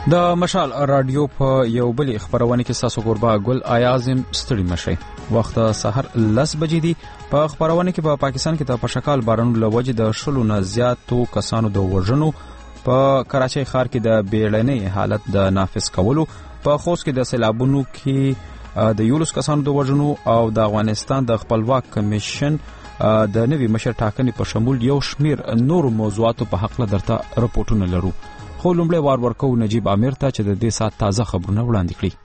د مشال رادیو په یو بل خبرونه کې تاسو قربا ګل آیازم ستړي مشي وخت سحر 10 بجې دي. په خبرونه کې په پاکستان کې د پشکال بارانو لوجه د شلو نه زیاتو کسانو د وژنو، په کراچۍ ښار کې د بیړنۍ حالت د نافذ کولو، په خوست کې د سیلابونو کې د یولس کسانو د وژنو او د افغانستان د خپلواک کمیشن د نوي مشر ټاکنې په شمول یو شمیر نور موضوعاتو په حق له درته رپورټونه لرو. خو لومړی وار ورکو نجیب امیر ته چې د دې سات تازه خبرونه وړاندې کړي.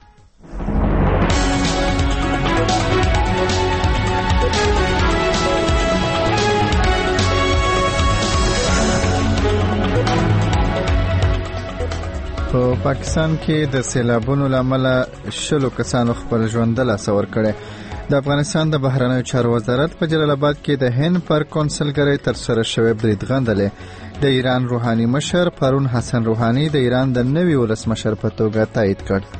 په پاکستان کې د سیلابونو لامل 10 کسانو خپل ژوند له لاسه ورکړي. د افغانستان د بهرنیو چارو وزارت په جلال آباد کې د هند پر کونسلګرۍ تر سره شوی برید غندلې. د ایران روحاني مشر پرون حسن روحاني د ایران د نوي ولسمشر په توګه تایید کړ.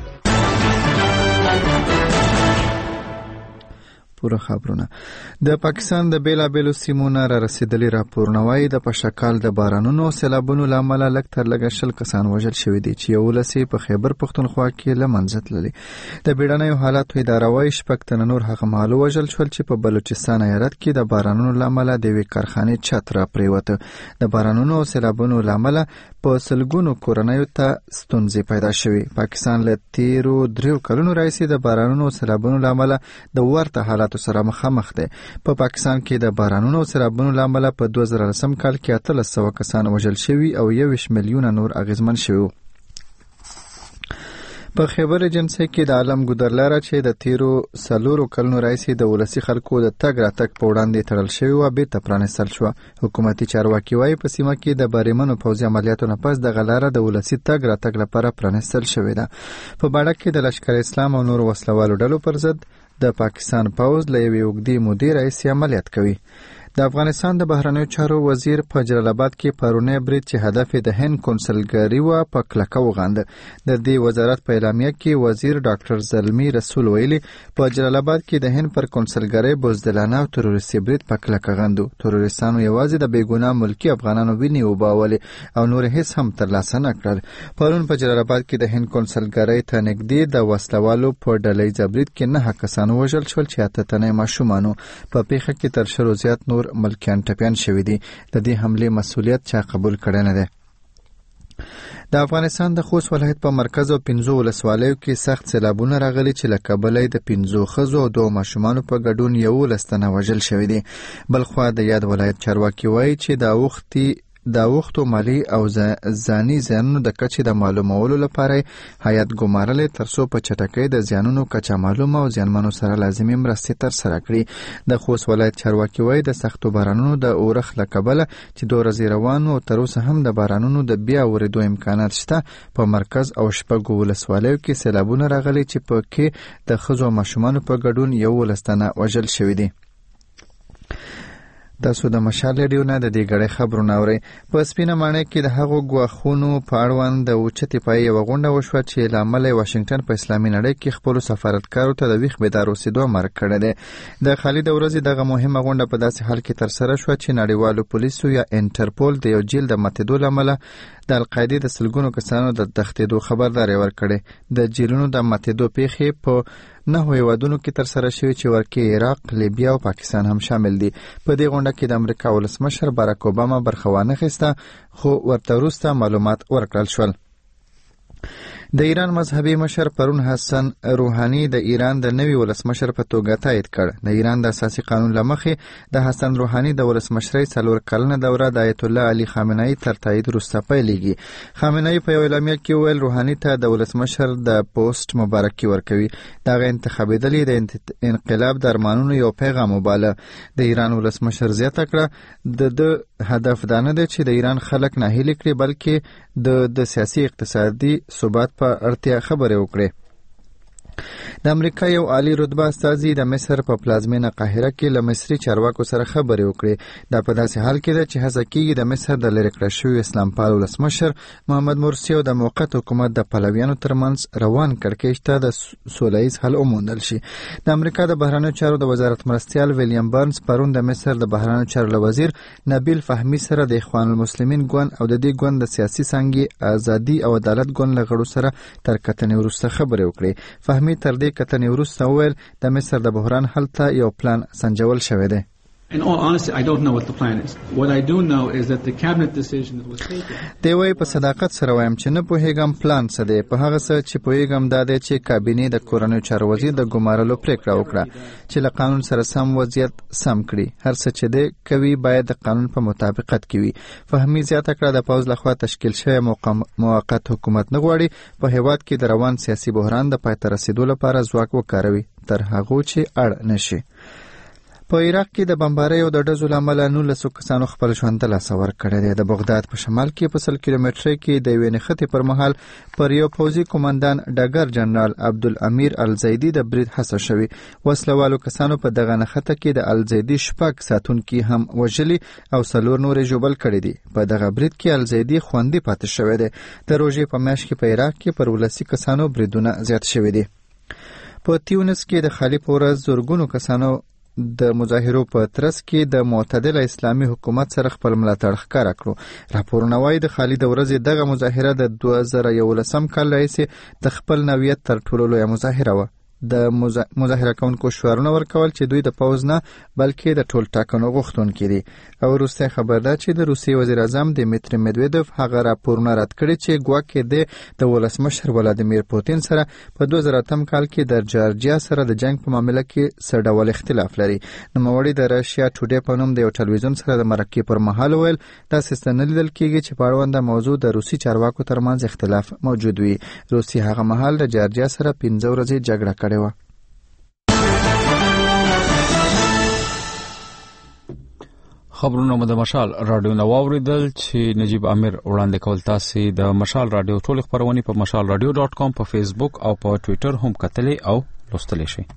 پوره خبرونه د پاکستان د بیلابېلو سیمونو را رسیدلي راپورونه وايي د پشکال د بارانونو سیلابونو لامل لږ تر لږه 10 کسان وژل شوي دي چې 11 په خیبر پختونخوا کې له منځه تللي. د بیړنیو حالاتو اداره وايي 6 تنه نور هغه مهال وژل شول چې په بلوچستان ایالت کې د بارانونو لامل د یوې کارخانې چت را پریوته. د بارانونو او سیلابونو لامل په سلګونو کورنیو ته ستونزې پیدا شوي. پاکستان له تیرو 3 کلونو راځي د بارانونو او سیلابونو لامل د ورته حالات سره مخامخ دی. په پاکستان کې د بارانونو او سیلابونو لامل په 2010 کال کې 1300 کسان وژل شوي او 1 میلیون نور اغیزمن شوي. په خیبر ایجنسی کې د عالم ګودرلاره چې د تیرو 4 کلونو راځي د ولسی خلکو د تګ راتګ په وړاندې تړل شوی او بیرته پرانستل شو. حکومتي چارواکي وايي په سیمه کې د بریمنو پوځي عملیاتو نه پس د غلاره د ولسی تګ راتګ لپاره پرانستل شوی ده. په باډه کې د لشکر اسلام او نور وسلوالو ډلو پر ضد د پاکستان پوځ له یوې اوږدې مودې راهیسې عملیات کوي. د افغانستان د بهرنیو چارو وزیر په جلال آباد کې پرونی برید چې هدف د هند کونسلګرۍ و په کلکه وغاند. د دې وزارت په اعلامیه کې وزیر ډاکټر زلمی رسول ویلي په جلال آباد کې د هند پر کونسلګرۍ بزدلانه او تروریستي برید په کلکه غندو. تروریستانو یوازې د بیګناه ملکی افغانانو ویني وباولې او نور هیڅ هم ترلاسه نه کړل. پرون په جلال آباد کې د هند کونسلګرۍ ته نږدې د وسلوالو په ډلهییز برید کې 9 کسان وژل شول چې 8 تنه ماشومانو. په پیښه کې تر 100 زیات نور ملکیان ټپیان شوي دي. د دې حملې مسؤلیت چا قبول کړی نه دی. د افغانستان د خوست ولایت په مرکز او 15 ولسوالیو کې سخت سیلابونه راغلي چې له کبله د 15 ښځو او 2 ماشومانو په ګډون 11 تنه وژل شوي دي. بلخوا د یاد ولایت چارواکي وایي چې د وختو مالی او ځاني زیانونو د کچې د معلومولو لپاره هیات ګمارلې ترڅو په چټکۍ د زیانونو کچه معلومه او زیانمنو سره لازمي مرستې ترسره کړي. د خوست ولایت چارواکي وایي د سختو بارانونو د اورښت له کبله چې 2 ورځې روان او تر اوسه هم د بارانونو د بیا ورېدو امکانات شته. په مرکز او 6 ولسوالیو کې سیلابونه راغلي چې په کې د ښځو او ماشومانو په ګډون 11 تنه وژل شوي دي. تاسو د مشال ریډیو نه د دې غړې خبرونه اورئ. په سپینه ماڼۍ کې د هغو ګواښونو په اړوند د اوچتې پای یوه غونډه وشوه چې له امله واشنګټن په اسلامي نړۍ کې خپلو سفارتکارو ته د ویښ بیدار اوسېدو امر کړی دی. د خالد ورځې دغه مهمه غونډه په داسې حال کې ترسره شوه چې نړیوالو پولیسو یا انټرپول د یو جیل د ماتېدو له امله د القاعدې د سلګونو کسانو د تښتېدو خبرداری ورکړی. د جیلونو د ماتېدو پیښې په 9 هیوادونو کې ترسره شوي چې ورکې عراق، لیبیا او پاکستان هم شامل دي. په دې غونډه کې د امریکا ولسمشر باراک اوباما برخه وانخیسته خو ورته وروسته معلومات ورکړل شول. د ایران مذهبي مشر پرون حسن روحاني د ایران د نوي ولسمشر په توګه تایید کړ. د ایران د اساسي قانون له مخې د حسن روحاني د ولسمشرۍ 4 کلنه دوره د آیت الله علي خامنه‌ای تر تایید وروسته پیلېږي. خامنه‌ای په یو اعلامیه کې ویل روحاني ته د ولسمشر د پوسټ مبارکي ورکوي. دغه انتخابېدل د انقلاب د ارمانونو یو پیغام وباله. د ایران ولسمشر زیاته کړه د هدف دا نه دی چې د ایران خلک ناهیلي کړي بلکې د سیاسي اقتصادي ثبات په اړتیا خبرې وکړي. د امریکا یو عالی رتبه استازي د مصر په پلازمینه قاهره کې له مصري چارواکو سره خبرې وکړې. دا په داسې حال کې ده چې هڅه کېږي د مصر د لرې کړل شوي اسلام پال ولسمشر محمد مرسي او د موقت حکومت د پلویانو ترمنځ روان کړکېچ ته د سولهییز حل وموندل شي. د امریکا د بهرنیو چارو د وزارت مرستیال ویلیام برنز پرون د مصر د بهرنیو چارو وزیر نبیل فهمي سره د اخوان المسلمین ګوند او د دې ګوند د سیاسي څانګې ازادي او عدالت ګوند له غړو سره تر کتنې وروسته خبرې وکړې. فهمي تر دې کتنې وروسته وویل د مصر د بحران حل ته یو پلان سنجول شوی دی. In all honesty, I don't know what the plan is. What I do know is that the cabinet decision that was taken. دی وایي په صداقت سره وایم چې نه پوهیږم پلان څه دی. په هغه څه چې پوهیږم دا دی چې کابینې د کورنیو چارو وزیر د ګمارلو پریکړه وکړه چې له قانون سره سم وضعیت سم کړي. هر څه چې دی کوي باید د قانون په مطابقت کې وي. فهمي زیاته کړه د پوځ لخوا تشکیل شوی موقت حکومت نه غواړي په هیواد کې د روان سیاسي بحران د پای ته رسیدو لپاره ځواک وکاروي تر هغه چې اړ نشي. په عراق کې د بمبارۍ او د ډزو له امله 19 کسانو خپل ژوند ته لاس ورکړی دی. د بغداد په شمال کې په 100 کیلومترۍ کې د یوې نښتې پر مهال پر یو پوځي قومندان ډګر جنرال عبدالامیر الزیدي د برید هڅه شوې. وسلوالو کسانو په دغه نښته کې د الزیدي 6 ساتونکي هم وژلي او 4 نورې ژوبل کړي دي. په دغه برید کې الزیدي خوندي پاتې شوی دی. د روژې په میاشت کې په عراق کې پر 19 کسانو بریدونه زیات شوي دي. په تیونس کې د خالي په ورځ زرګونو کسانو د مظاهرو په ترڅ کې د معتدل اسلامي حکومت سره خپل ملاتړ ښکاره کړو. راپورونه وایي د خالي د ورځې دغه مظاهره د 2011 کال راهیسې د خپل نوعیت تر ټولو لویه مظاهره وه. د مظاهره کوونکو شعارونه ورکول چې دوی د پوځ نه بلکې د ټول ټاکنو غوښتونکي دي. او وروستی خبر ده چې د روسیې وزیر اعظم دیمیتری مدویدوف هغه راپورونه رد کړي چې ګواکې د ولسمشر ولادیمیر پوتین سره په 2008 کال کې د جارجیا سره د جنگ په معامله کې څه ډول اختلاف لري. نوموړي د راشیا ټوډے په نوم د یو ټلویزیون سره د مرکې پر مهال ویل داسې څه نه لیدل کېږي چې په اړونده موضوع د روسي چارواکو ترمنځ اختلاف موجود وي. روسیې هغه مهال د جارجیا سره 15 ورځې جګړه کړې وه. خبرونه مو د مشال رادیو نو اوریدل چې نجیب امیر وړاندې کول. تاسو د مشال رادیو ټول خبرونه په mashalradio.com په فیسبوک او په ټوئیټر هم کتلې او لوستلې شئ.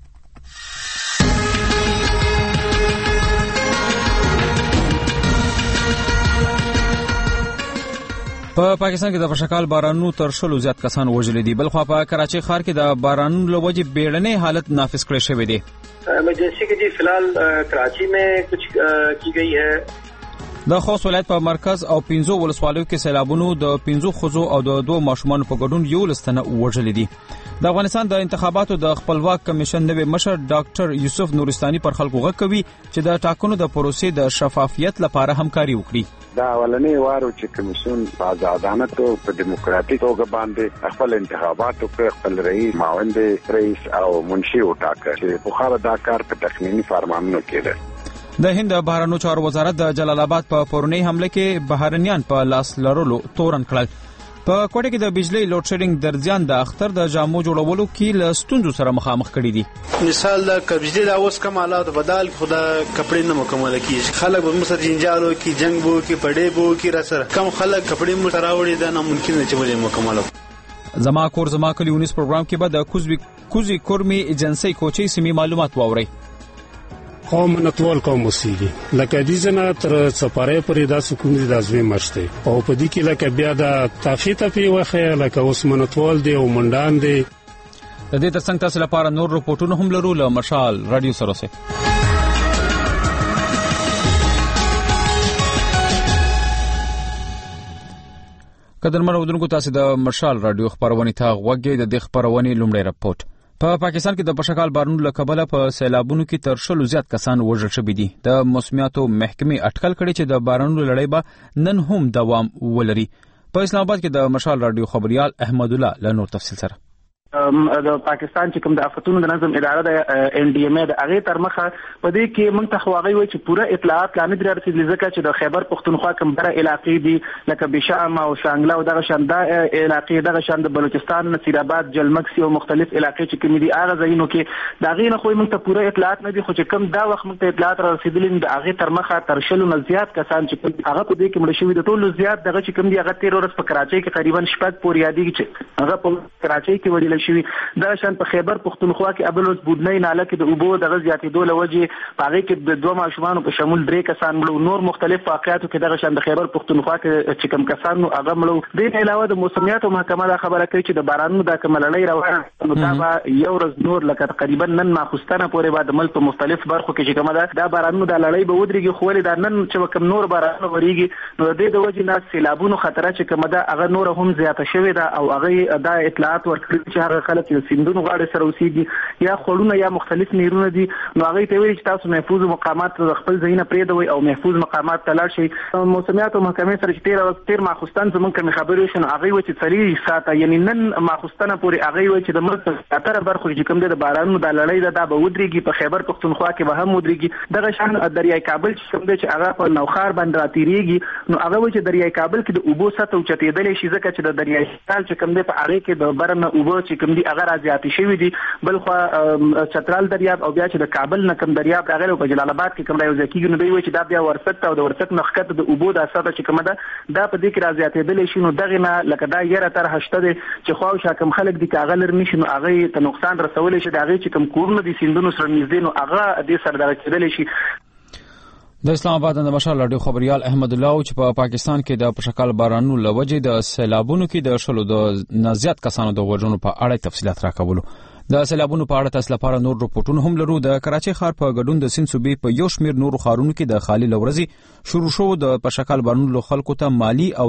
په پاکستان کې د پشکال بارانونو تر 100 زیات کسان وژل دي. بل خو په کراچي ښار کې د بارانونو له وجې بیړنی حالت نافذ کړی شوی دی. ایمرجنسی کی جی فی الحال کراچی میں کچھ کی گئی ہے. د خوست ولایت په مرکز او 15 ولسوالیو کې سیلابونو د 15 ښځو او د 2 ماشومانو په ګډون 11 تنه وژل دي. د افغانستان د انتخاباتو د خپلواک کمیشن نوی مشر ډاکټر یوسف نورستاني پر خلکو غږ کوي چې د ټاکنو د پروسې د شفافیت لپاره همکاري وکړي. دا ولنې وارو چې کمیشن په آزادانه او په دیموکراتیک توګه باندې خپل انتخاباتو کې خپل رئیس، معاون رئیس او منشي وټاکه چې په خاله دا کار په تخمینی فرمانونو کې د هند بهرنیو چارو وزارت د جلال آباد په پرونی حمله کې بهرنیان په لاس لرلو تورن کړل. په کوټه کې د بجلی لوډ شیډینګ درځان د اختر د جامو جوړولو کې له ستونزو سره مخامخ کړي دي. مثال د بجلی د اوس کم حالات بدل خدا کپڑے نه مکمل کیږي. خلک به مسر جنجالو کې جنگ بو کې پړې بو کې را سره کم خلک کپڑے مو تراوړي دا ناممکن نه چې ولې مکمل. زما کور زما کلی 19 پروګرام کې به د کوزي کورمي ایجنسی کوچي سیمې معلومات واوري. قوم نتوال قوم وسیږي لکه دې زنه تر سپاره پرې د سکون دي د ازمه مشته او په دې کې لکه بیا د تافیته په وخه لکه اوس منتوال دی او منډان دی. د دې ترڅنګ تاسو لپاره نور رپورټونه هم لرو له مشال رادیو سره سره. قدرمن اودونکو تاسو د مشال رادیو خبرونه ته غوږی د خبرونه لومړی رپورټ. په پاکستان کې د پشکال بارانونو له کبله په سیلابونو کې تر 100 زیات کسان وژل شوي دي. د موسمیاتو محکمې اټکل کړي چې د بارانونو لړۍ به نن هم دوام ولري. په اسلام آباد کې د مشال رادیو خبريال احمد الله له نور تفصیل سره. د پاکستان چې کوم د آفتونو د نظم اداره د ان ډي ام ای د هغه تر مخه په دې کې موږ ته خواږي وي چې پوره اطلاعات لا نه درې رسیدلې ځکه چې د خیبر پختونخوا کوم بره علاقې دي لکه بشام او شانګلا او دغه شاندا علاقې دغه شان د بلوچستان نصیر آباد جلمکسي او مختلف علاقې چې کوم دي هغه ځایونو کې دا غي نه خو موږ ته پوره اطلاعات نه دي خو چې کوم دا وخت موږ ته اطلاعات رسیدلې د هغه تر مخه تر شلو نه زیات کسان چې هغه په دې کې مړ شوي د ټولو زیات دغه چې کوم دي هغه 13 ورځې په کراچۍ کې تقریبا شپږ پورې یادېږي چې هغه په کراچۍ کې وړل زیاتې شوي دا شان په خیبر پختونخوا کې ابلوز بودنۍ ناله کې د اوبو د زیاتېدو لوجې پاغي کې د دوه ماشومان په شمول 3 کسان مړو نور مختلف واقعاتو کې دغه شان د خیبر پختونخوا کې چې کوم کسان هغه مړو د علاوه د موسمیات محکمه دا خبره کوي چې د بارانونو د کملړۍ روانه نو دا به یو ورځ نور لکه تقریبا نن ماخوستانه پورې بعد ملک په مختلف برخو کې چې کومه دا بارانونو د لړۍ به ودرېږي خو ولې دا نن چې کوم نور بارانونه وريږي نو د وجې نه سیلابونو خطر چې کومه دا هغه نور هم زیاته شوې ده او هغه دا اطلاعات ورکړي چې هغه خلک چې سیندونو غاړه سره اوسېږي یا خړونه یا مختلف نیرونه دي نو هغه ته ویل چې تاسو محفوظ مقامات خپل ځایونه پرېږدئ او محفوظ مقامات ته لاړ شئ موسمیات محکمې سره چې تیر ماخوستان زمونږ کوم خبرې شنو هغه و چې 3 ساعته یعنی نن ماخوستانه پورې هغه و چې د ملک اتر برخو چې کوم د بارانونو د لړۍ دا به ودرېږي په خیبر پختونخوا کې به هم ودرېږي دغه شان دریای کابل چې کوم دی چې هغه په نوخار باندې راتېریږي نو هغه و چې دریای کابل کې د اوبو سطح اوچتېدلی شي ځکه چې د دریای چترال چې کوم دی په هغې کې د بر نه اوبه چې کوم دي هغه رازیاتې شوي دي بلخوا چترال دریاب او بیا چې د کابل نه کوم دریاب راغلی په جلال آباد کې کوم دی یو ځای کېږي نو دوی وایي چې دا بیا ورسک او د ورسک نه ښکته د اوبو دا سطح چې کومه ده دا په دې کې رازیاتېدلی شي نو دغې نه لکه دا یره طرحه شته دی چې خواوشا کوم خلک دي که هغه لر نه شي نو هغې ته نقصان رسولی شي د هغې چې کوم کورونه دي سیندونو سره نږدې نو هغه دې سره دغه کېدلی شي د اسلام آباد د مشال رادیو خبريال احمد الله چې په پاکستان کې د پشکال بارانونو لوجې د سیلابونو کې د شلو د نزيات کسانو د وژنو په اړه تفصيلات راکولو د سیلابونو په اړه تاسو لپاره نور رپورټونه هم لرو د کراچي ښار په ګډون د سین صوبې په یو شمیر نورو ښارونو کې د خالي لورزي شروع شو د پشکال بارانونو خلکو ته مالی او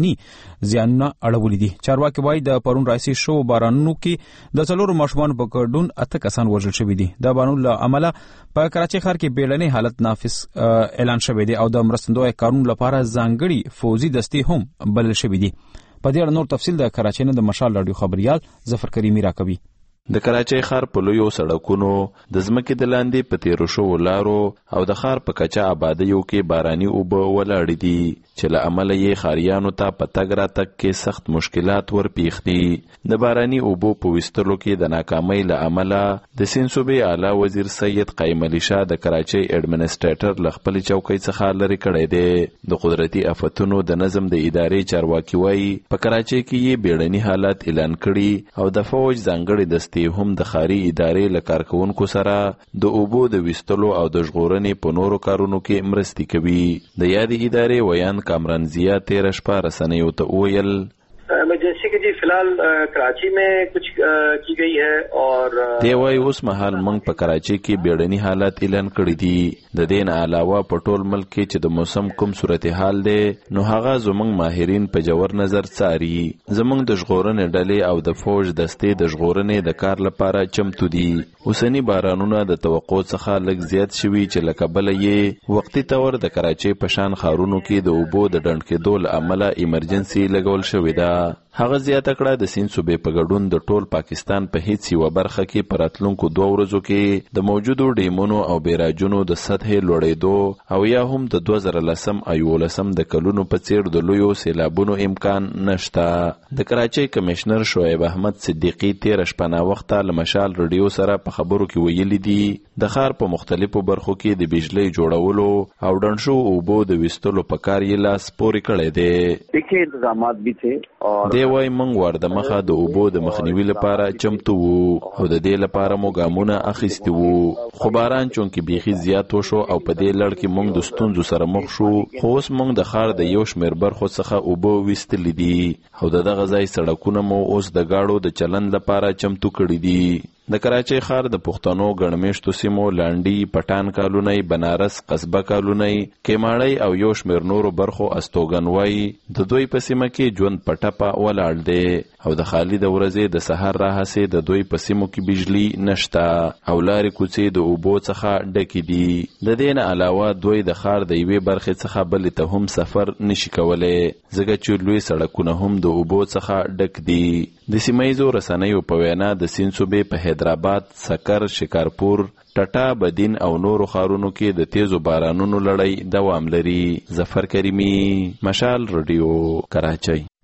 زیانونه اړولې دي چارواکي وایي د پرون راځي شو بارانونو کې د څلورو ماشومان په ګډون 8 کسان وژل شوي دي د بارانونو له امله په کراچي ښار کې بیړنی حالت نافذ اعلان شوی دی او د مرستندوی کارونو لپاره ځانګړي فوزي دستې هم بلل شوي دي په دې اړه نور تفصیل د کراچي نه د مشال رادیو خبريال ظفر کریمی راکوي د کراچۍ ښار په لویو سړکونو د ځمکې د لاندې په تیرو شوو لارو او د ښار په کچه آبادیو کې باراني اوبه ولاړې دي چې له امله یې ښاریانو ته په تګ راتګ کې سخت مشکلات ورپېښ دي د باراني اوبو په ویستلو کې د ناکامۍ له امله د سین صوبې اعلی وزیر سید قایم علي شاه د کراچۍ اډمنسټریټر له خپلې چوکۍ څخه لرې کړی دی د قدرتي آفتونو د نظم د ادارې چارواکي وایي په کراچۍ کې یې بیړني حالات اعلان کړي او د فوج ځانګړي دستې هم د ښاري ادارې له کارکوونکو سره د اوبو د ویستلو او د ژغورنې په نورو کارونو کې مرستې کوي د یادې ادارې ویان کامران ضیا تیره شپه رسنیو ته وویل ایمرجنسی کی جی فلحال کراچی میں کچھ کی گئی ہے اور دی وای اوس مهال موږ په کراچي کې بیړني حالات اعلان کړی دي د دین علاوه په ټول ملک کې چې د موسم کوم صورتحال دی نو هغه زموږ ماهرین په جوور نظر څاري زموږ د ژغورنې ډلې او د فوج دستې د ژغورنې د کار لپاره چمتو دي اوسنی بارانونه د توقع څخه لږ زیات شوي چې له کبله یې وختي تور د کراچي په شان ښارونو کې د اوبو د ډنډ کېدو له امله ایمرجنسي لګول شوې ده هغه زیاته کړه د سین صوبې په ګډون د ټول پاکستان په هیڅ یوه برخه کې په راتلونکو 2 ورځو کې د موجودو ډیمونو او بیراجونو د سطحې لوړېدو او یا هم د 2010 او 2011 د کلونو په څیر د لویو سیلابونو امکان نشته د کراچۍ کمشنر شعیب احمد صدیقی تیر شپه وخت له مشال رادیو سره په خبرو کې ویلي دي د ښار په مختلفو برخو کې د بجلی جوړولو او ډنډشو اوبو د ویستلو په کار یې لاس پورې کړی دی دیکھیے انتظامات بھی تھے اور وای موږ ورده مخه د اوبو د مخنیوي لپاره چمتو وو او د دې لپاره مو ګامونه اخیستي وو خو باران چونکې بیخي زیات وشو او په دې لړ کې موږ د ستونزو سره مخ شو خو اوس موږ د ښار د یو شمېر برخو څخه اوبه ویستلي دي او د دغه ځای سړکونه مو اوس د گاډو د چلند لپاره چمتو کړي دي د کراچۍ ښار د پښتنو ګڼمېشتو سیمو لانډي پټان کالونی بنارس قصبه کالونی کیماړی او یو شمېر نورو برخو استوګن وایي د دوی په سیمه کې ژوند په ټپه ولاړ دی او د خالي د ورځې د سحر راهسې د دوی په سیمو کې بجلی نشته او لارې کوڅې د اوبو څخه ډکې دي د دې نه علاوه دوی د ښار د یوې برخې څخه بلې ته هم سفر نشي کولی ځکه چې لوی سړکونه هم د اوبو څخه ډک دي د سیمایزو رسنیو په وینا د سین صوبې په حیدرآباد سکر شکارپور ټټا بدین او نورو ښارونو کې د تیزو بارانونو لړۍ دوام لري ظفر کریمی مشال رادیو کراچۍ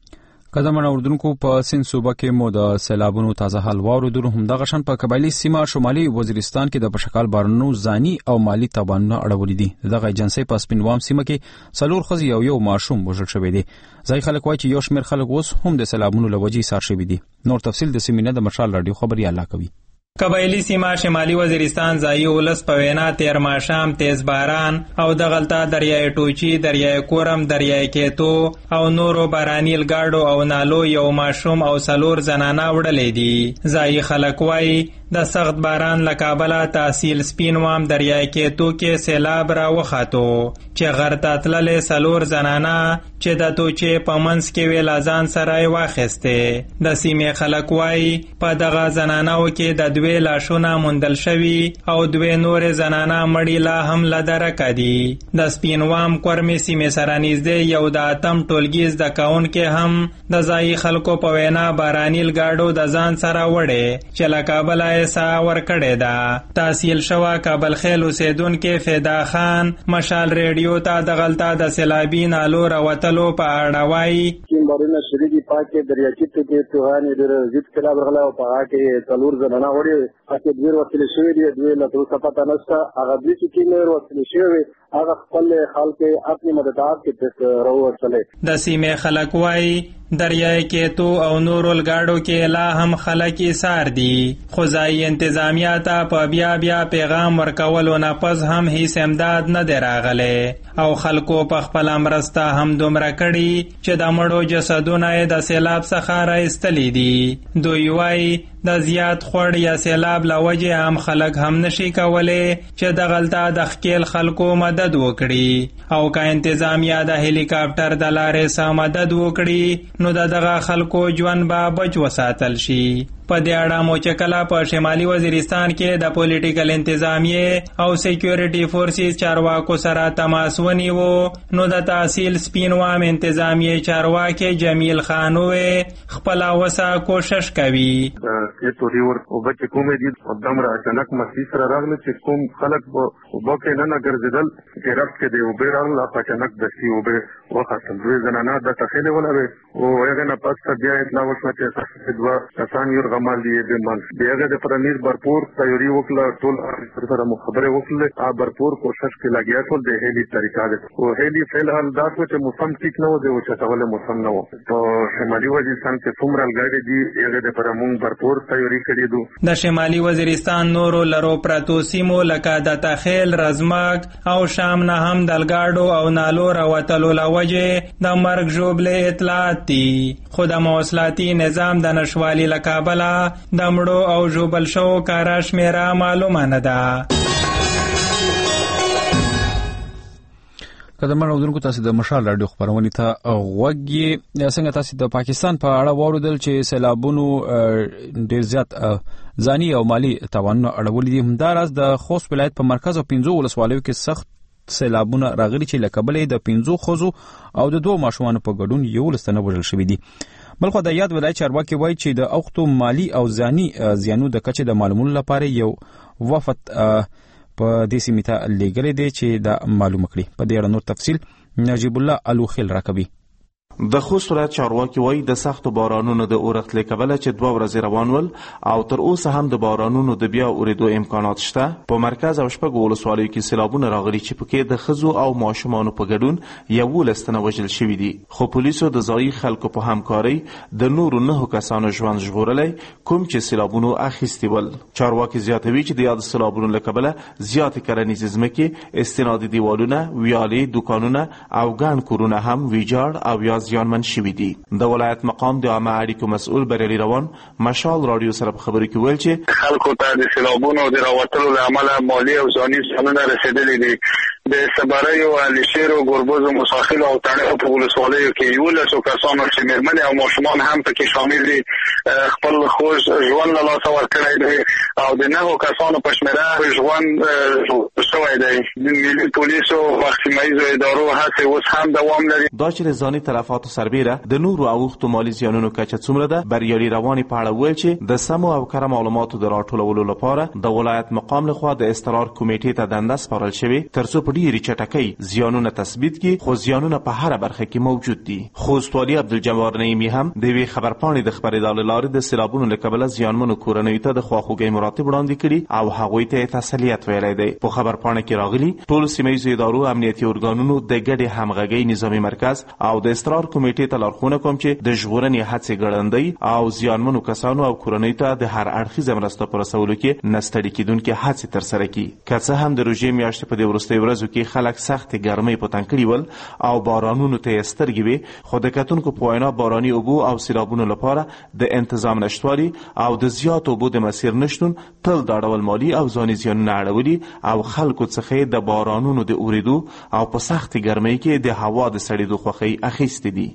قدمن اردوونکو په سند صوبه کې مو د سیلابونو تازه حال واوریدل. همدغه شان په قبایلی سیمه شمالي وزیرستان کې د پشکال بارانونو ځاني او مالی تاوانونه اړولې دي. دغه ایجنسی په سپینوام سیمه کې څلور ښځې او یو ماشوم وژل شوی دی. ځای خلک وایي چې یو شمېر خلک اوس هم د سیلابونو له وجې ایسار شوي دي. نور تفصیل د سیمینه د مشال رادیو خبرياله کوي. قبایلی سیمه شمالي وزیرستان ځایي ولس په وینا تیر ماښام تیز باران او دغلطه دریای ټوچي، دریای کورم، دریای کیتو او نورو باراني الګاډو او نالو یو ماشوم او څلور زنانه وړلې دي. ځایي خلک وایي د سخت باران له کابله تحصیل سپینوام دریای کیتو کې سیلاب را وخاتو چې غر ته تللې څلور زنانه چې د توچې په منځ کې وې له ځان سره یې واخیستې. د سیمې خلک وایي په دغه زنانو کې د دوی لاشونه موندل شوي او دوی نورې زنانه مړي لا هم له درکه دي. د سپینوام کورمې سیمې سره نږدې یو د اتم ټولګي زده کوونکي هم د ځایي خلکو په وینا باراني الګاډو د ځان سره وړې چې له کابله سا ورکړې ده. تحصیل شوه کابل خیل اوسیدونکي فیدا خان مشال ریډیو ته دغلطه د سیلابي نالو راوتلو په اړه وایي. بارونه شری دي پاکه دریاچې ته توهانې د زیات کلاب غلا او په هغه څلور زنانه وړي پاکه ډیر وسیله شوې دي. دوی له څه پتا نشته هغه دې چې نور وسیله شوې هغه خپل خلک خپل مددات کې راوړل. د سیمې خلک وایي دریای کیتو او نورو الګاډو کې لا هم خلک ایثار دي. خو ځایي انتظامیه ته په بیا پیغام ورکولو نه پس هم هیڅ امداد نه دی راغلی او خلکو په خپله مرسته هم دومره کړي چې د مړو جسدونه یې د سیلاب څخه راایستلي دي. دوی وایي د زیات خوړ یا سیلاب له وجې عام خلک هم نشي کولی چې دغلته د ښکیل خلکو مدد وکړي او که انتظامیه د هلیکاپټر د لارې څخه مدد وکړي نو دغه خلکو ژوند به بچ وساتل شي. په دې اړه مو چې کله په شمالي وزیرستان کې د پولیټیکل انتظامیه او سیکیورټي فورسز چارواکو سره تماس ونیو نو د تحصیل سپینوام انتظامیه چارواکي جمیل خان وې خپل وسه کوشش کوي. چې توري ور او بچ کومې دي قدم را اچانک مسیح سره راغله چې کوم خلک وبکه نه ګرځیدل چې رات کې دی او بیران لا اچانک دسي او به وخت دوی زنانه د تخیل ولر او هغه نه پس بیا اطلاع وکړه چې تاسو دوا کسان یو غمال دی به من بیاګه د پرمیر برپور تیاری وکړه ټول سره مخبره وکړه ا برپور کوشش کې لګیا ټول د هلي طریقه ده او هلي فعل دا چې موسم ټیک نه و دی او چې ټول موسم نه و په شمالي وزیرستان کې څومره لګړې دي هغه د پرمون برپور تیاری کړی دو. د شمالي وزیرستان نورو لرو پراتو سیمو لکه د تخیل، رزماک او شام نه هم دلګاډو او نالو راوتلو لوجه د مرګ ژوبلې اطلاعات دي. خو د مواصلاتي نظام د نشوالي لکابله د مړو او ژوبل شو کارا شمیره معلومه نه ده. قدمن اردوونکو تاسو د مشال رادیو خبرونه ته غوږی. څنګه تاسو د پاکستان په اړه واوریدل چې سیلابونو ډیر زیات ځاني او مالی تاوانونه اړولې دي. همداراز د خوست ولایت په مرکز او 15 ولسوالیو کې سخت سیلابونه راغلي چې لکبلې د 15 خزو او د 2 ماشومانو په ګډون یو لستنه وژل شوې دي. بلخو د یاد ولایت چارواکي وایي چې د اوختو مالی او ځاني زیانو د کچې د معلومولو لپاره یو وفد په دې سیمه ته لېږلې دي چې دا معلومه کړي. په دې اړه نور تفصیل نجیب الله الوخیل راکوي. د خوست ولایت چارواکي وایي د سختو بارانونو د اورښت له کبله چې 2 ورځې روان ول او تر اوسه هم د بارانونو د بیا اورېدو امکانات شته. په مرکز او شپږو ولسوالیو کې سیلابونه راغلي چې پکې د ښځو او ماشومانو په ګډون 11 تنه وژل شوي دي. خو پولیسو د ځایي خلکو په همکارۍ د نورو 9 کسانو ژوند ژغورلی کوم چې سیلابونو اخیستي ول. چارواکي زیاتوي چې د یاد سیلابونو له کبله زیاتې کرنیزې ځمکې، استنادي دیوالونه، ویالې، دوکانونه او ګڼ کورونه هم ویجاړ او یا زیانمن شوي دي. د ولایت مقام د عامه اړیکو مسؤل بریالي روان مشال رادیو سره په خبرو کې ویل چې خلکو ته د سیلابونو د راوتلو له امله مالي او ځاني زیانونه رسیدلي دي. د صبریو، علشیر او ګربز او مساخیل او تڼیو په ولسوالیو کې 11 کسانو چې مېرمنې او ماشومان هم پکې شامل دي خپل خوږ ژوند له لاسه ورکړی دی او د 9 کسانو په شمېره ژوند شوی دی. د ملي پولیسو او سیمهییزو ادارو هڅې اوس هم دوام لري. دا چې د ځاني تلفاتو سربیره د نورو اوښتو مالي زیانونو کچه څومره ده، بریالي رواني په اړه ویل چې د سمو او کره معلوماتو د راټولولو لپاره د ولایت مقام لخوا د استقرار کمیټې ته دنده سپارل شوې ترڅو په ډېری چټکۍ زیانونه تثبیت کړي، خو زیانونه په هر برخه کې موجود دي. خوست والي عبدالجبار نعیمي هم د یوې خبرپاڼې د خپرېدا له لارې د سیلابونو له کبله زیانمنو کورنیو ته د خواخوږۍ مراتب وړاندې کړي او هغوی ته تسلیت ویلی دی. په خبرپاڼه کې راغلي ټولو سیمه ییزو ادارو، امنیتي ارګانونو د ګډې همغږۍ نظامي مرکز او د استقرار کمیټې ته لارښوونه کوم چې د ژغورنې هڅې ګړندۍ او زیانمنو کسانو او کورنیو ته د هر اړخیزه مرسته په رسولو کې نه ستړي کېدونکې هڅې ترسره کړي. که څه هم د روژې میاشتې په دې وروستیو ورځو کې خلک سختې ګرمۍ په تن کړي ول او بارانونو ته یې سترګې وې، خو د کتونکو په وینا باراني اوبو او سیلابونو لپاره د انتظام نشتوالي او د زیاتو اوبو د مسیر نشتون تل دا ډول مالي او ځاني زیانونه اړولي او خلکو څخه د بارانونو د اورېدو او په سختې ګرمۍ کې د هوا د سړېدو خوښۍ اخیستې دي.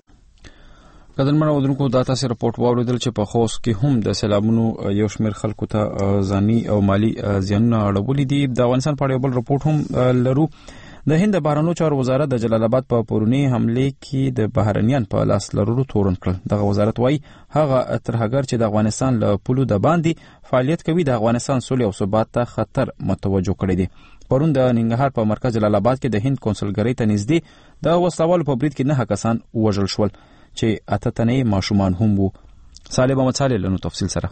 قدرمن اودونکو دا تاسو رپورټ واوریدل چې په خوست کې هم د سیلابونو یو شمېر خلکو ته ځاني او مالی زیانونه اړولي دي. د افغانستان په اړه بل رپورټ هم لرو. د هند بهرنیو چارو وزارت د جلال آباد په پرونی حمله کې د بهرنیان په لاس لرلو تورن کړل. دغه وزارت وايي هغه ترهګر چې د افغانستان له پولو د باندې فعالیت کوي د افغانستان سولې او ثبات ته خطر متوجه کړی دی. پرون د ننګرهار په مرکز جلال آباد کې د هند کنسولګرۍ ته نږدې د وسلوالو په برید کې 9 کسان وژل شول چې 8 تنه ماشومان هم وو. صالح محمد صالح له تفصیل سره.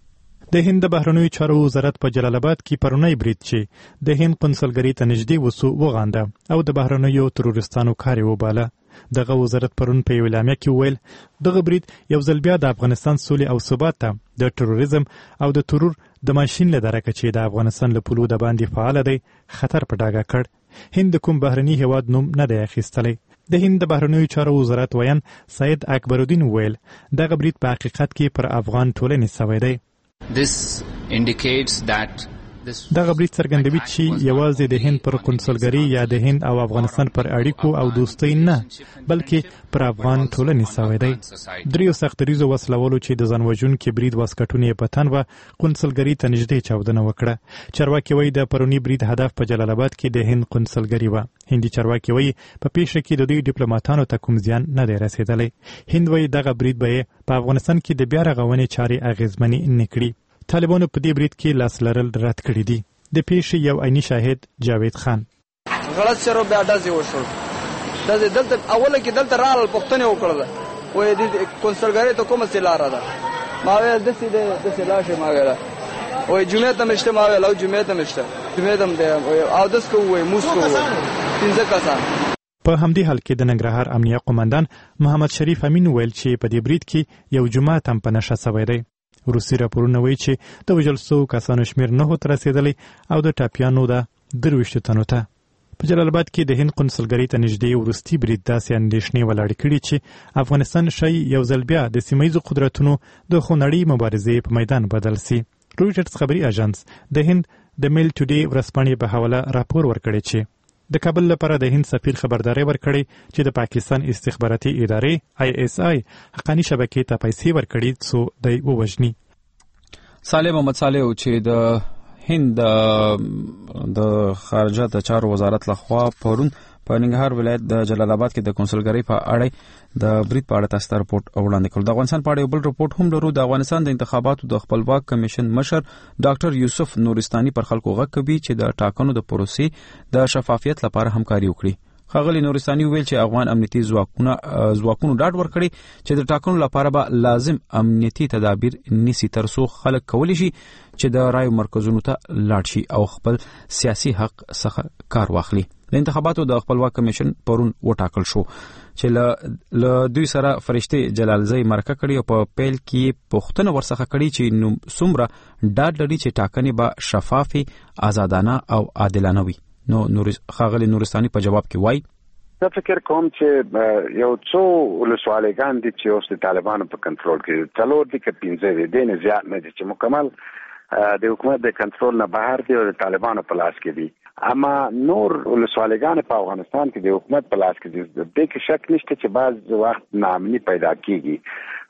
د هند بهرنیو چارو وزارت په جلال آباد کې پرونی برید چې د هند کنسولګرۍ ته نږدې وسو وغانده او د بهرنیو تروریستانو کار وباله. دغه وزارت پرون په اعلامیه کې ویل دغه برید یو ځل بیا د افغانستان سولې او ثبات ته د تروریزم او د ترور د ماشین له درکه چې د افغانستان له پولو د باندې فعال دی خطر په ډاګه کړ. هند کوم بهرني هیواد نوم نه دی اخیستلی. د هند بهرنیو چارو وزارت ویان سید اکبرالدین ویل دغه برید په حقیقت کې پر افغان ټولنې سوی دی. This indicates that دغه برید څرګندوي چې یوازې د هند پر کنسولګرۍ یا د هند او افغانستان پر اړیکو او دوستۍ نه بلکې پر افغان ټولنې سوی دی. دریو سختریزو وسلوالو چې د ځان وژونکي برید واسکټونه یې په تن وه کنسولګرۍ ته نږدې چاودنه وکړه. چارواکي وایي د پروني برید هدف په جلال آباد کې د هند کنسولګرۍ وه. هندي چارواکي وایي په پیښه کې د دوی ډیپلوماټانو ته کوم زیان نه دی رسېدلی. هند وایي دغه برید به په افغانستان کې د بیا رغونې چارې اغېزمنې نه کړي. طالبانو په دې برید کې لاس لرل رد کړي دي. د پیښې یو عیني شاهد جاوید خان غلط شروع بیا ډزې وشول. ډزې دلته اوله کې دلته رال پوښتنه وکړه وایي د کنسولګرۍ ته کومه لاره ده؟ ما ویل داسې لاړ ما ویله وایي جمعې ته مې شته. ما ویل او جمعې ته مې شته جمعې ته م او دس کوو وایي موس کوو 15 کسان. په همدې حال کې د ننګرهار امنیه قومندان محمد شریف امین ویل چې په دې برید کې یو جماعت هم په نشه سوی دی. روسي راپورونه وایي چې د وژل شوو کسانو شمېر 9 ته رسېدلی او د ټاپیانو د 23 تنو ته. په جلال آباد کې د هند کنسولګرۍ ته نږدې وروستي برید داسې اندېښنې ولاړې کړي چې افغانستان ښایي یو ځل بیا د سیمه ییزو قدرتونو د خونړۍ مبارزې په میدان بدل سي. رویټرز خبري اژانس د هند د میل ټوډے ورځپاڼې په حواله راپور ورکړی چې د کابل لپاره د هند سفیر خبرداري ورکړي چې د پاکستان استخباراتي ادارې ISI حقاني شبکې ته پیسې ورکړي څو دی ووژني. صالح محمد صالح چې د هند د خارجه چارو وزارت لخوا پرون په ننګرهار ولایت د جلال آباد کې د کنسولګرۍ په اړه د برید په اړه تاسو ته رپورټ وړاندې کړ. د افغانستان په اړه بل رپورټ هم لرو. د افغانستان د انتخاباتو د خپلواک کمیشن مشر ډاکټر یوسف نورستاني پر خلکو غږ کوي چې د ټاکنو د پروسې د شفافیت لپاره همکاري وکړي. خغلی نورستاني ویل چې افغان امنیتي ځواکونو ډاډ ورکړي چې د ټاکنو لپاره به لازم امنیتي تدابیر نیسي ترڅو خلک کولی شي چې د رایو مرکزونو ته لاړ شي او خپل سیاسي حق څخه کار واخلي. د انتخاباتو د خپلواک کمیشن پرون وټاکل شو چې له دوی سره فرشته جلالزی مرکه کړي او په پیل کې پوښتنه ورڅخه کړي چې څومره ډاډ لري چې ټاکنې به شفافي، آزادانه او عادلانه وي. نو خاغلی نورستاني په جواب کې وایي زه فکر کوم چې یو څو ولسوالیګان دي چې اوس د طالبانو په کنټرول کې 4 دي که 15 دي دین زیات نه دي چې مکمل د حکومت د کنټرول نه بهر دي او د طالبانو په لاس کې دي. اما نور ولسوالیګان په افغانستان کې د حکومت په لاس کې دي. د دې کې شک نشته چې بعض وخت ناامني پیدا کیږي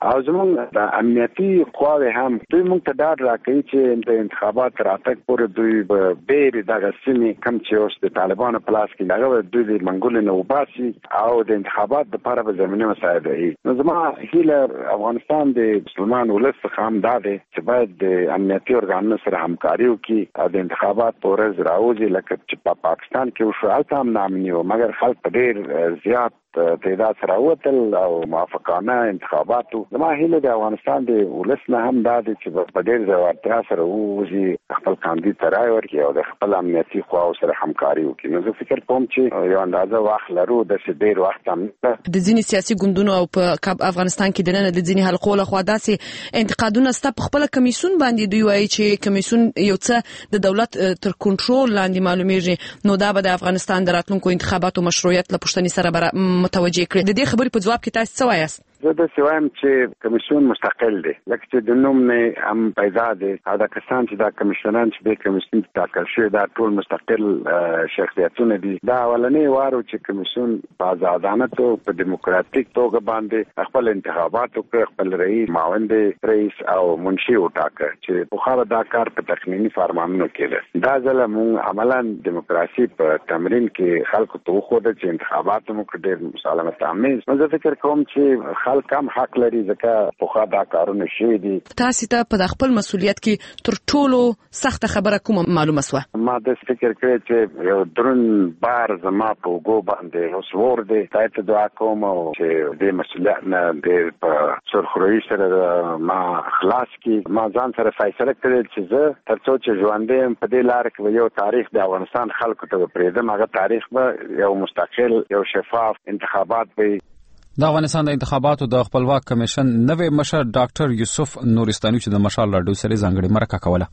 او زموږ د امنیتي قواوې هم دوی موږ ته ډاډ راکوي چې د انتخابات راتګ پورې دوی به ډېرې دغه سیمې کم چې اوس د طالبانو په لاس کې هغه دوی د منګولې نه وباسي او د انتخابات لپاره به زمینه مساعده وي. نو زما هیله افغانستان د مسلمان ولس څخه هم دا دی چې باید د امنیتي ارګانونو سره همکاري وکړي او د انتخابات په ورځ راوځي لکه چې په پاکستان کې وشو هلته هم ناامني و مګر خلک په ډېر زیات تعداد سره وتل او موافقانه انتخاباتو. زما هیله د افغانستان د ولس نه هم دا دی چې په ډېر زړورتیا سره ووځي خپل کاندید ته رای ورکړي او د خپل امنیتي قواو سره همکاري وکړي. نو زه فکر کوم چې یو اندازه وخت لرو داسې ډېر وخت هم نه. د ځینې سیاسي ګوندونو او په افغانستان کې دننه د ځینې حلقو لخوا داسې انتقادونه ستا په خپله کمیسیون باندې دوی وایي چې کمیسیون یو څه د دولت تر کنټرول لاندې معلومیږي نو دا به د افغانستان د راتلونکو انتخاباتو مشروعیت له پوښتنې سره متوجه کړي. د دې خبرې په جواب کې تاسو څه وایاست؟ زه داسې وایم چې کمیسیون مستقل دی لکه چې د نوم نه هم پیدا دی او دا کسان چې دا کمیشنران چې د کمیسیون ټاکل شوي دا ټول مستقل شخصیتونه دي. دا اولنی وارو چې کمیسیون په آزادانه توګه په دیموکراتیک توګه باندې خپل انتخابات وکړي خپل رئیس معاون رئیس او منشي وټاکه چې په خاله دا کار په تخمینی فرمانونو کې دا ځل موږ عملاً دیموکراسي په تمرین کې خلکو ته وښوده چې انتخابات مو ډېر مسالمت آمیز. نو زه فکر کوم چې خلک هم حق لري ځکه پخوا دا کارونه شوي دي. تاسو ته په خپل مسؤلیت کې تر ټولو سخته خبره کومه معلومه سوه؟ ما د فکر کړی چې یو درون بار زما په اوږو باندې اوسور دی. خدای ته دعا کوم چې د مسؤلیت نه د په سرخوروي سره ما خلاص کړي. ما ځان سره فیصله کړې چې زه تر څو چې ژوندی یم په دې لاره کې یو تاریخ د افغانستان خلکو ته پرېږدم. هغه تاریخ به یو مستقل یو شفاف انتخابات وي. د افغانستان د انتخاباتو د خپلواک کمیشن نوې مشر ډاکټر یوسف نورستاني چې د مشال راډیو سره ځانګړي مرکه کوله.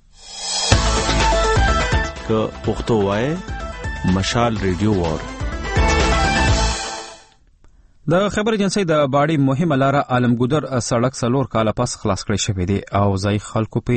که پښتو وای مشال ریډیو وار. د خیبر ایجنسی د باډي مهمه لاره عالمګودر سړک 4 کال پس خلاص کړی شوې دي او ځای خلکو په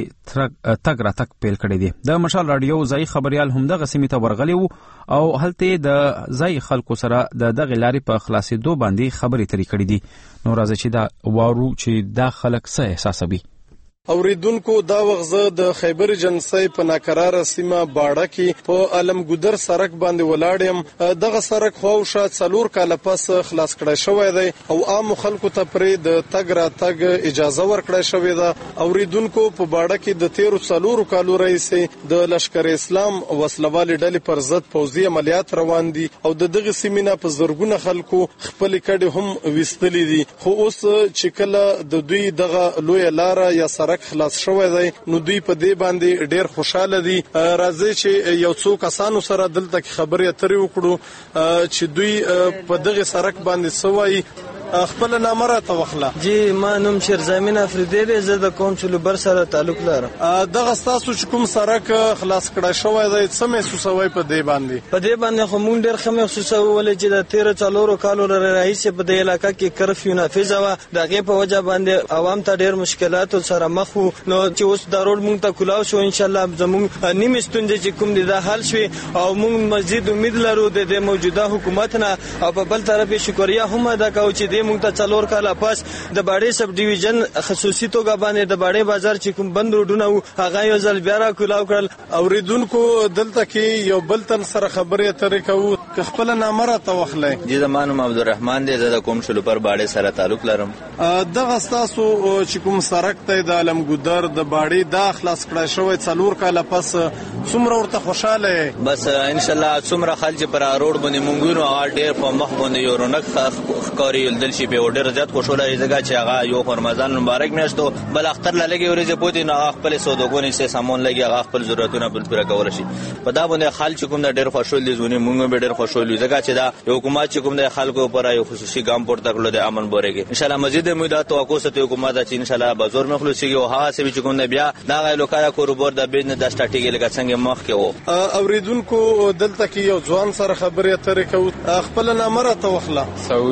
تګ راتګ پیل کړی دي. د مشال راډیو ځای خبريال هم دغه سیمه ته ورغلی وو او هلته د ځای خلکو سره د دغه لارې په خلاصېدو باندې خبرې ترې کړې دي. نو راځي چې دا وارو چې دا خلک څه احساسوي. اوریدونکو دا وغزه د خیبر ایجنسی په ناکراره سیمه باړه کې په علمګودر سړک باندې ولاړم. دغه سړک خواوشا 4 کال پس خلاص کړی شوی دی او عام خلکو ته پرې د تګ راتګ اجازه ورکړی شوې ده. اوریدونکو په باړه کې د 13 کالو راهیسې د لشکر اسلام وسلوالې ډلې پر ضد پوځي عملیات روان دي او د دغه سیمې نه په زرګونه خلکو خپل کډې هم وستلې دي. خو اوس چې کله د دوی دغه لوی لار یا سړک خلاص شوی دی نو دوی په دې باندې ډېر خوشاله دي. راځي چې یو څو کسانو سره دلته خبرې اترې وکړو چې دوی په دغه سړک باندې سوای. خپل نامه راته وخله. جی ما نوم شیرزمین افریدی دی. زه د کوم چلوبر سره تعلق لرم. دغه ستاسو چې کوم سړک خلاص کړی شوی دی څه محسوسوئ په دې باندې؟ په دې باندې خو موږ ډېر ښه محسوسوو ولې چې د 13 کالو راهیسې په دې علاقه کې کرفیو نافظه وه. د هغې په وجه باندې عوام ته ډېر مشکلاتو سره مخ وو. نو چې اوس دا روډ موږ ته کلاو شو انشاءالله زموږ نیمې ستونزې چې کوم دي دا حل شوي او موږ مزید امید لرو د موجوده حکومت نه. او په بل طرف یې شکریه هم ادا کوو چې دې موږ ته 4 کال پس د باډي سب ډیویژن خصوصي توګه باندې د باډي بازار چې کوم بند روډونه وو هغه یو ځل بیا را کولاو کړل. اوریدونکو دلته کې یو بل تن سره خبرې اترې کوو. خپل نامه راته وخلی. جی زما نوم عبدالرحمن دی. زه د کوم شلوپر باډي سره تعلق لرم. دغه ستاسو چې کوم سړک ته د علمګودر د باډي دا خلاص کړی شوی 4 کال پس څومره ورته خوشاله یې؟ بس انشاءالله څومره خلک پر روډ باندې مونږ نو هغه ډېر په مخ باندې یو رونق ښکاري دل شي په ډېر زیات خوشاله ځکه چې هغه یو رمضان مبارک میاشتو بل اختر لګي ورځې پوتې نه خپل سوداګونی سه سامان لګي هغه خپل ضرورتونه بل پوره کول شي. په دا باندې خلک کوم ډېر خوشاله دي زونه مونږ به ډېر خوشاله ځکه چې دا حکومت چې کوم د خلکو پر یو خصوصي ګام پورته کړل د امن بورېږي. ان شاء الله مزید امید توقع ست حکومت چې ان شاء الله بازار مخلصي او ها سه چې کوم بیا دا لوکایا کاروبار د بزنس د سټارټیږي لکه څنګه مخ کې وو. اوریدونکو دلته کې یو ځوان سره خبرې اترې کوو. خپل نامه راته وخله. سعود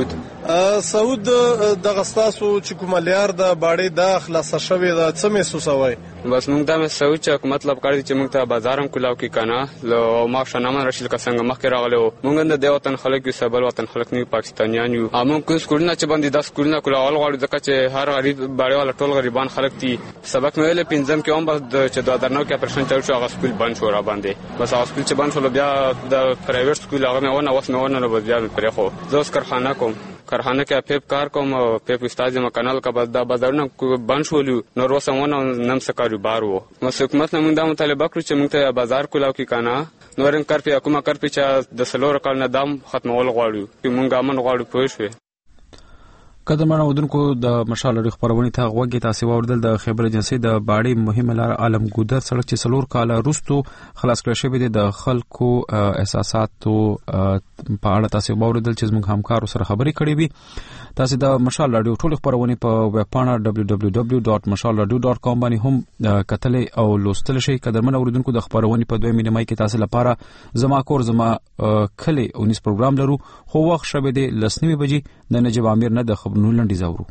سعود د غستاسو چې کوم لیار د باړې د خلاص شوی د څه محسوسوي؟ بس موږ دا محسوس چې حکومت لپ کړی چې موږ ته بازارم کولاو کې کنه لو ما شنامه رشل کا څنګه مخ کې راغلو موږ د وطن خلک یو سبل وطن خلک نه پاکستانیان یو موږ کو سکولونه چې باندې 10 سکولونه کولاول غواړو ځکه چې هر غریب باړې والا ټول غریبان خلک دي سبق مې ویل پنځم کې هم بس چې د درنو کې اپریشن چل شو هغه سکول بند شو را باندې بس هغه سکول چې بند شو بیا د پرایویټ سکول هغه مې ونه وسمه ونه بیا پرې خو زوس کارخانه کوم کارخانه کې پیپ کار کوم پیپ استاد ما کانال کا بس دا بازارونه بند شولو نو وسمونه نم سکارو بارو نو حکومت موږ د مطالبه کړو چې موږ ته بازار کولاو کې کانا نورن کار په حکومت کار په چې د سلور کال نه دام ختمول غواړو چې موږ امن غواړو پوه شو قدمانه ودونکو د مشال لري خبرونه ته غوږی تاسو اوردل د خبر ایجنسی د باړې مهمه لار عالم ګودر سړک چې سلور کال وروسته خلاص کړی شوی د خلکو احساساتو په اړه تاسو اوردل چې موږ همکارو سره خبرې کړې وي تاسو د مشال رادیو ټول خبرونه په ویب پاڼه www.mashalradio.com باندې هم کتلې او لوستل شي قدمانه اوردونکو د خبرونه په 2 مینه مای کې تاسو لپاره زما کور زما کلی اونیس پروګرام لرو خو وخت شوه د لسنیمه بجې د نجیب امیر نه د نو لنډی زاورو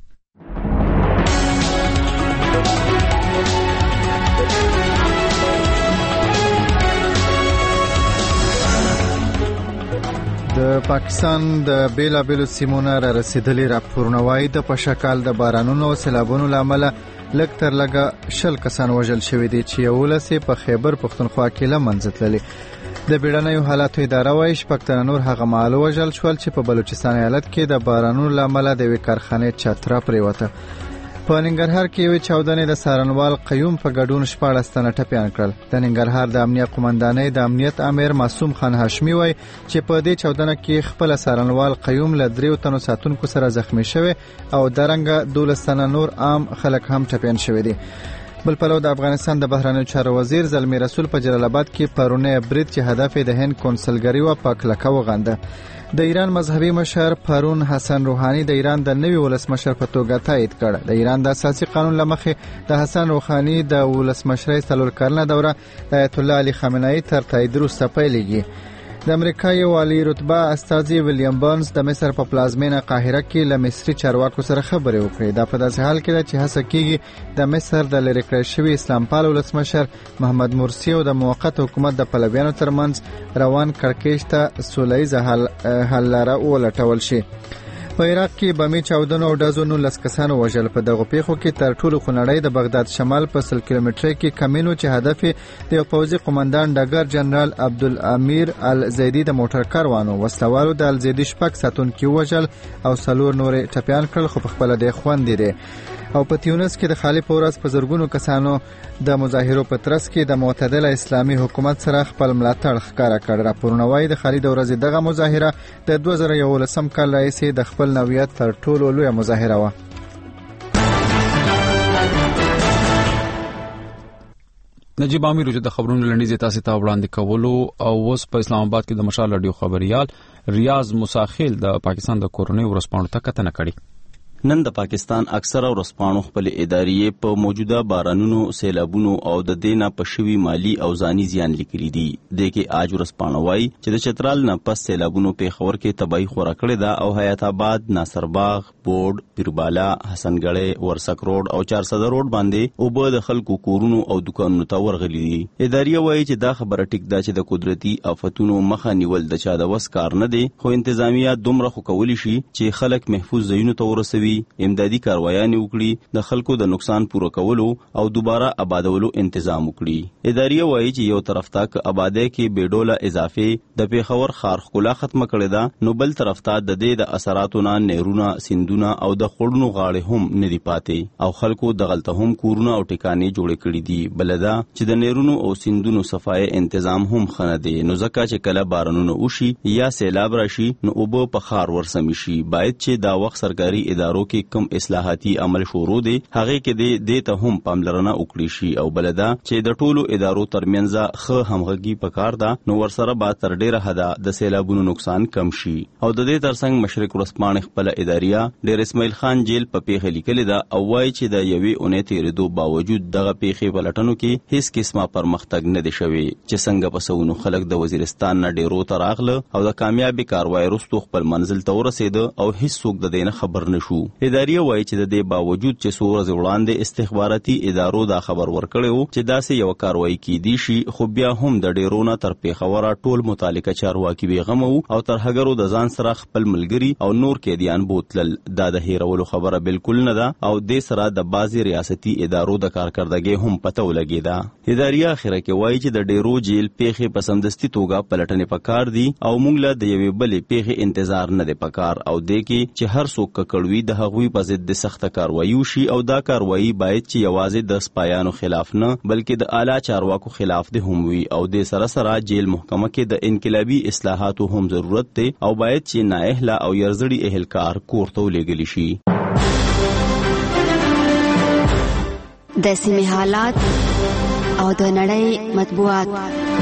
د پاکستان د بیلابیلو سیمونو را رسیدلي راپورونه وايي د پشکال د بارانونو او سیلابونو لامل لږ تر لږه 10 کسان وژل شوي دي چې 11 په خیبر پختونخوا کې له منځ تللي د بیړنیو حالاتو اداره وايي شپږ تنه نور هغه مهال وژل شول چې په بلوچستان ایالت کې د بارانونو لامل د یوې کارخانې چتره پریوته په ننګرهار کې یو چاودنې د سارنوال قیوم په ګډون 14 تنه ټپیان کړل د ننګرهار د امنیت قومندانۍ د امنیت امیر معصوم خان هاشمي وايي چې په دې چاودنه کې خپل سارنوال قیوم له 3 تنو ساتونکو سره زخمی شوی او درنګ 12 تنه نور عام خلک هم ټپیان شوی دي بل پلو د افغانستان د بهرنیو چارو وزیر زلمی رسول په جلال آباد کې پرونه برید چې هدف د هند کنسلګری و په کلکه وغنده د ایران مذهبي مشر پرون حسن روحاني د ایران د نوي ولسمشر په توګه تایید کړ د ایران د اساسي قانون لمخې د حسن روحاني د ولسمشرۍ څلور کلنه دوره د آیت الله علي خامنه‌ای تر تایید وروسته پیلېږي د امریکا یو عالی رتبه استاذي ویلیام بارنز د مصر په پلازمینه قاهره کې له مصري چارواکو سره خبرې وکړې دا په داسې حال کې چې هڅه کیږي د مصر د لری کړی شوی اسلام پال ولسمشر محمد مرسی او د موقت حکومت د پلویانو ترمنځ روان کړکېچ ته سولهییز حل لاره ولټول شي په عراق کې بمي چاودنو او ډزونو لس کسانو وژل په دغه پیښو کې تر ټولو خنړی د بغداد شمال په 100 کیلومتره کې کمینو چې هدف د یو پوځي قومندان ډګر جنرال عبدالامیر الزیدی د موټر کاروانو وسلوالو د الزیدی شپږ ساتونکي وژل او څلور نورې ټپیان کړل خو په خپل د خوندې دي او په تیونس کې د خالي پورس په زرګونو کسانو د مظاهرو په ترڅ کې د معتدل اسلامي حکومت سره خپل ملاتړ ښکارا کړ راپورونه وايي د خالي د ورځې دغه مظاهره د 2011 کال راهیسې د خپل نوعیت تر ټولو لویه مظاهره و نجیب امیر د خبرونو لنډیز تاسو ته وړاندې کولو او اوس په اسلام آباد کې د مشال رادیو خبريال ریاض مساخیل د پاکستان د کورونی ورسپانو ته کتنه کړې نن د پاکستان اکثره ورسپانو خپل ادارې په موجوده بارانونو سیلابونو او د دینه په شوی مالی او ځاني زیان لیکلي دي د کې اج ورسپانو وايي چې د چترال نه پس سیلابونو په خبر کې تباہی خورا کړې ده او حیات آباد ناصر باغ بورډ پیربالا حسنګړې ورسک روډ او 400 روډ باندې او به د خلکو کورونو او دکانونو ته ورغلي دي ادارې وايي چې دا خبره ټیک ده چې د قدرتي آفتونو مخه نیول د چا د وس کار نه دي خو انتظامیه دومره خو کولی شي چې خلک محفوظ ځایونو ته ورسوي امدادي کاروایانې وکړي د خلکو د نقصان پوره کولو او دوباره آبادولو تنظیم وکړي ادارې وایي چې یو طرف ته آبادی کې بیډوله اضافه د پیښور خار خلا ختمه کړې ده نو بل طرف ته د دې د اثراتو نه نهرونه سیندونه او د خړونو غاړې هم ندي پاتې او خلکو د غلطه هم کورونه او ټکانې جوړ کړي دي بلدا چې د نهرونو او سیندونو صفای تنظیم هم خنه دي نو ځکه چې کله بارانونه وشي یا سیلاب راشي نو اوبه په خار ورسمي شي باید چې دا وخت سرکاري ادارو ادارو کې کم اصلاحاتي عمل شروع دي هغه کې د ته هم پاملرنه وکړي شي او بلدا چې د ټولو ادارو ترمنځ خه همغږي پکار ده نو ورسره به تر ډیره حدا د سیلابونو نقصان کم شي او د دې ترڅنګ مشرق ورځپاڼه خپل اداریه ډیر اسماعیل خان جیل په پیښه لیکل ده او وايي چې د یوې اونۍ تیریدو باوجود دغه پیښې پلټنو کې هیڅ قسمه پرمختګ نه دی شوی چې څنګه پسونو خلک د وزیرستان نه ډیرو تراغله او د کامیابی کاروای وروسته خپل منزل ته ورسید او هیڅ څوک د دې نه خبر نشو. اداریه وايي چې د دې باوجود چې څو ورځې وړاندې استخباراتي ادارو دا خبر ورکړیو چې داسې یو کاروای کیدی شي خو بیا هم د ډیرو نه تر پیښوره ټول متعلقه چارواکي بیغمو او تر هغه د ځان سره خپل ملګری او نور قیدیان بوتلل. دا د هیرولو خبره بالکل نه ده او د سره د بازي ریاستي ادارو د کارکردګۍ هم پته ولګیدا. اداریه اخره کې وايي چې د ډیرو جیل پیښې په سمدستي توګه پلټنې پکار دي او موږ له د یوې بلې پیښې انتظار نه دی پکار او د کې چې هر څوک ککړوي د هغوی په ضد د سخته کاروایی وشي او دا کاروایی باید چې یوازې د سپایانو خلاف نه بلکې د اعلی چارواکو خلاف ده هم وي او د سره جیل محکمه کې د انقلابي اصلاحاتو هم ضرورت دی او باید چې نااهله او یرزړي اهلکار کورته ولېږل شي. د سیمې حالات او د نړۍ مطبوعات.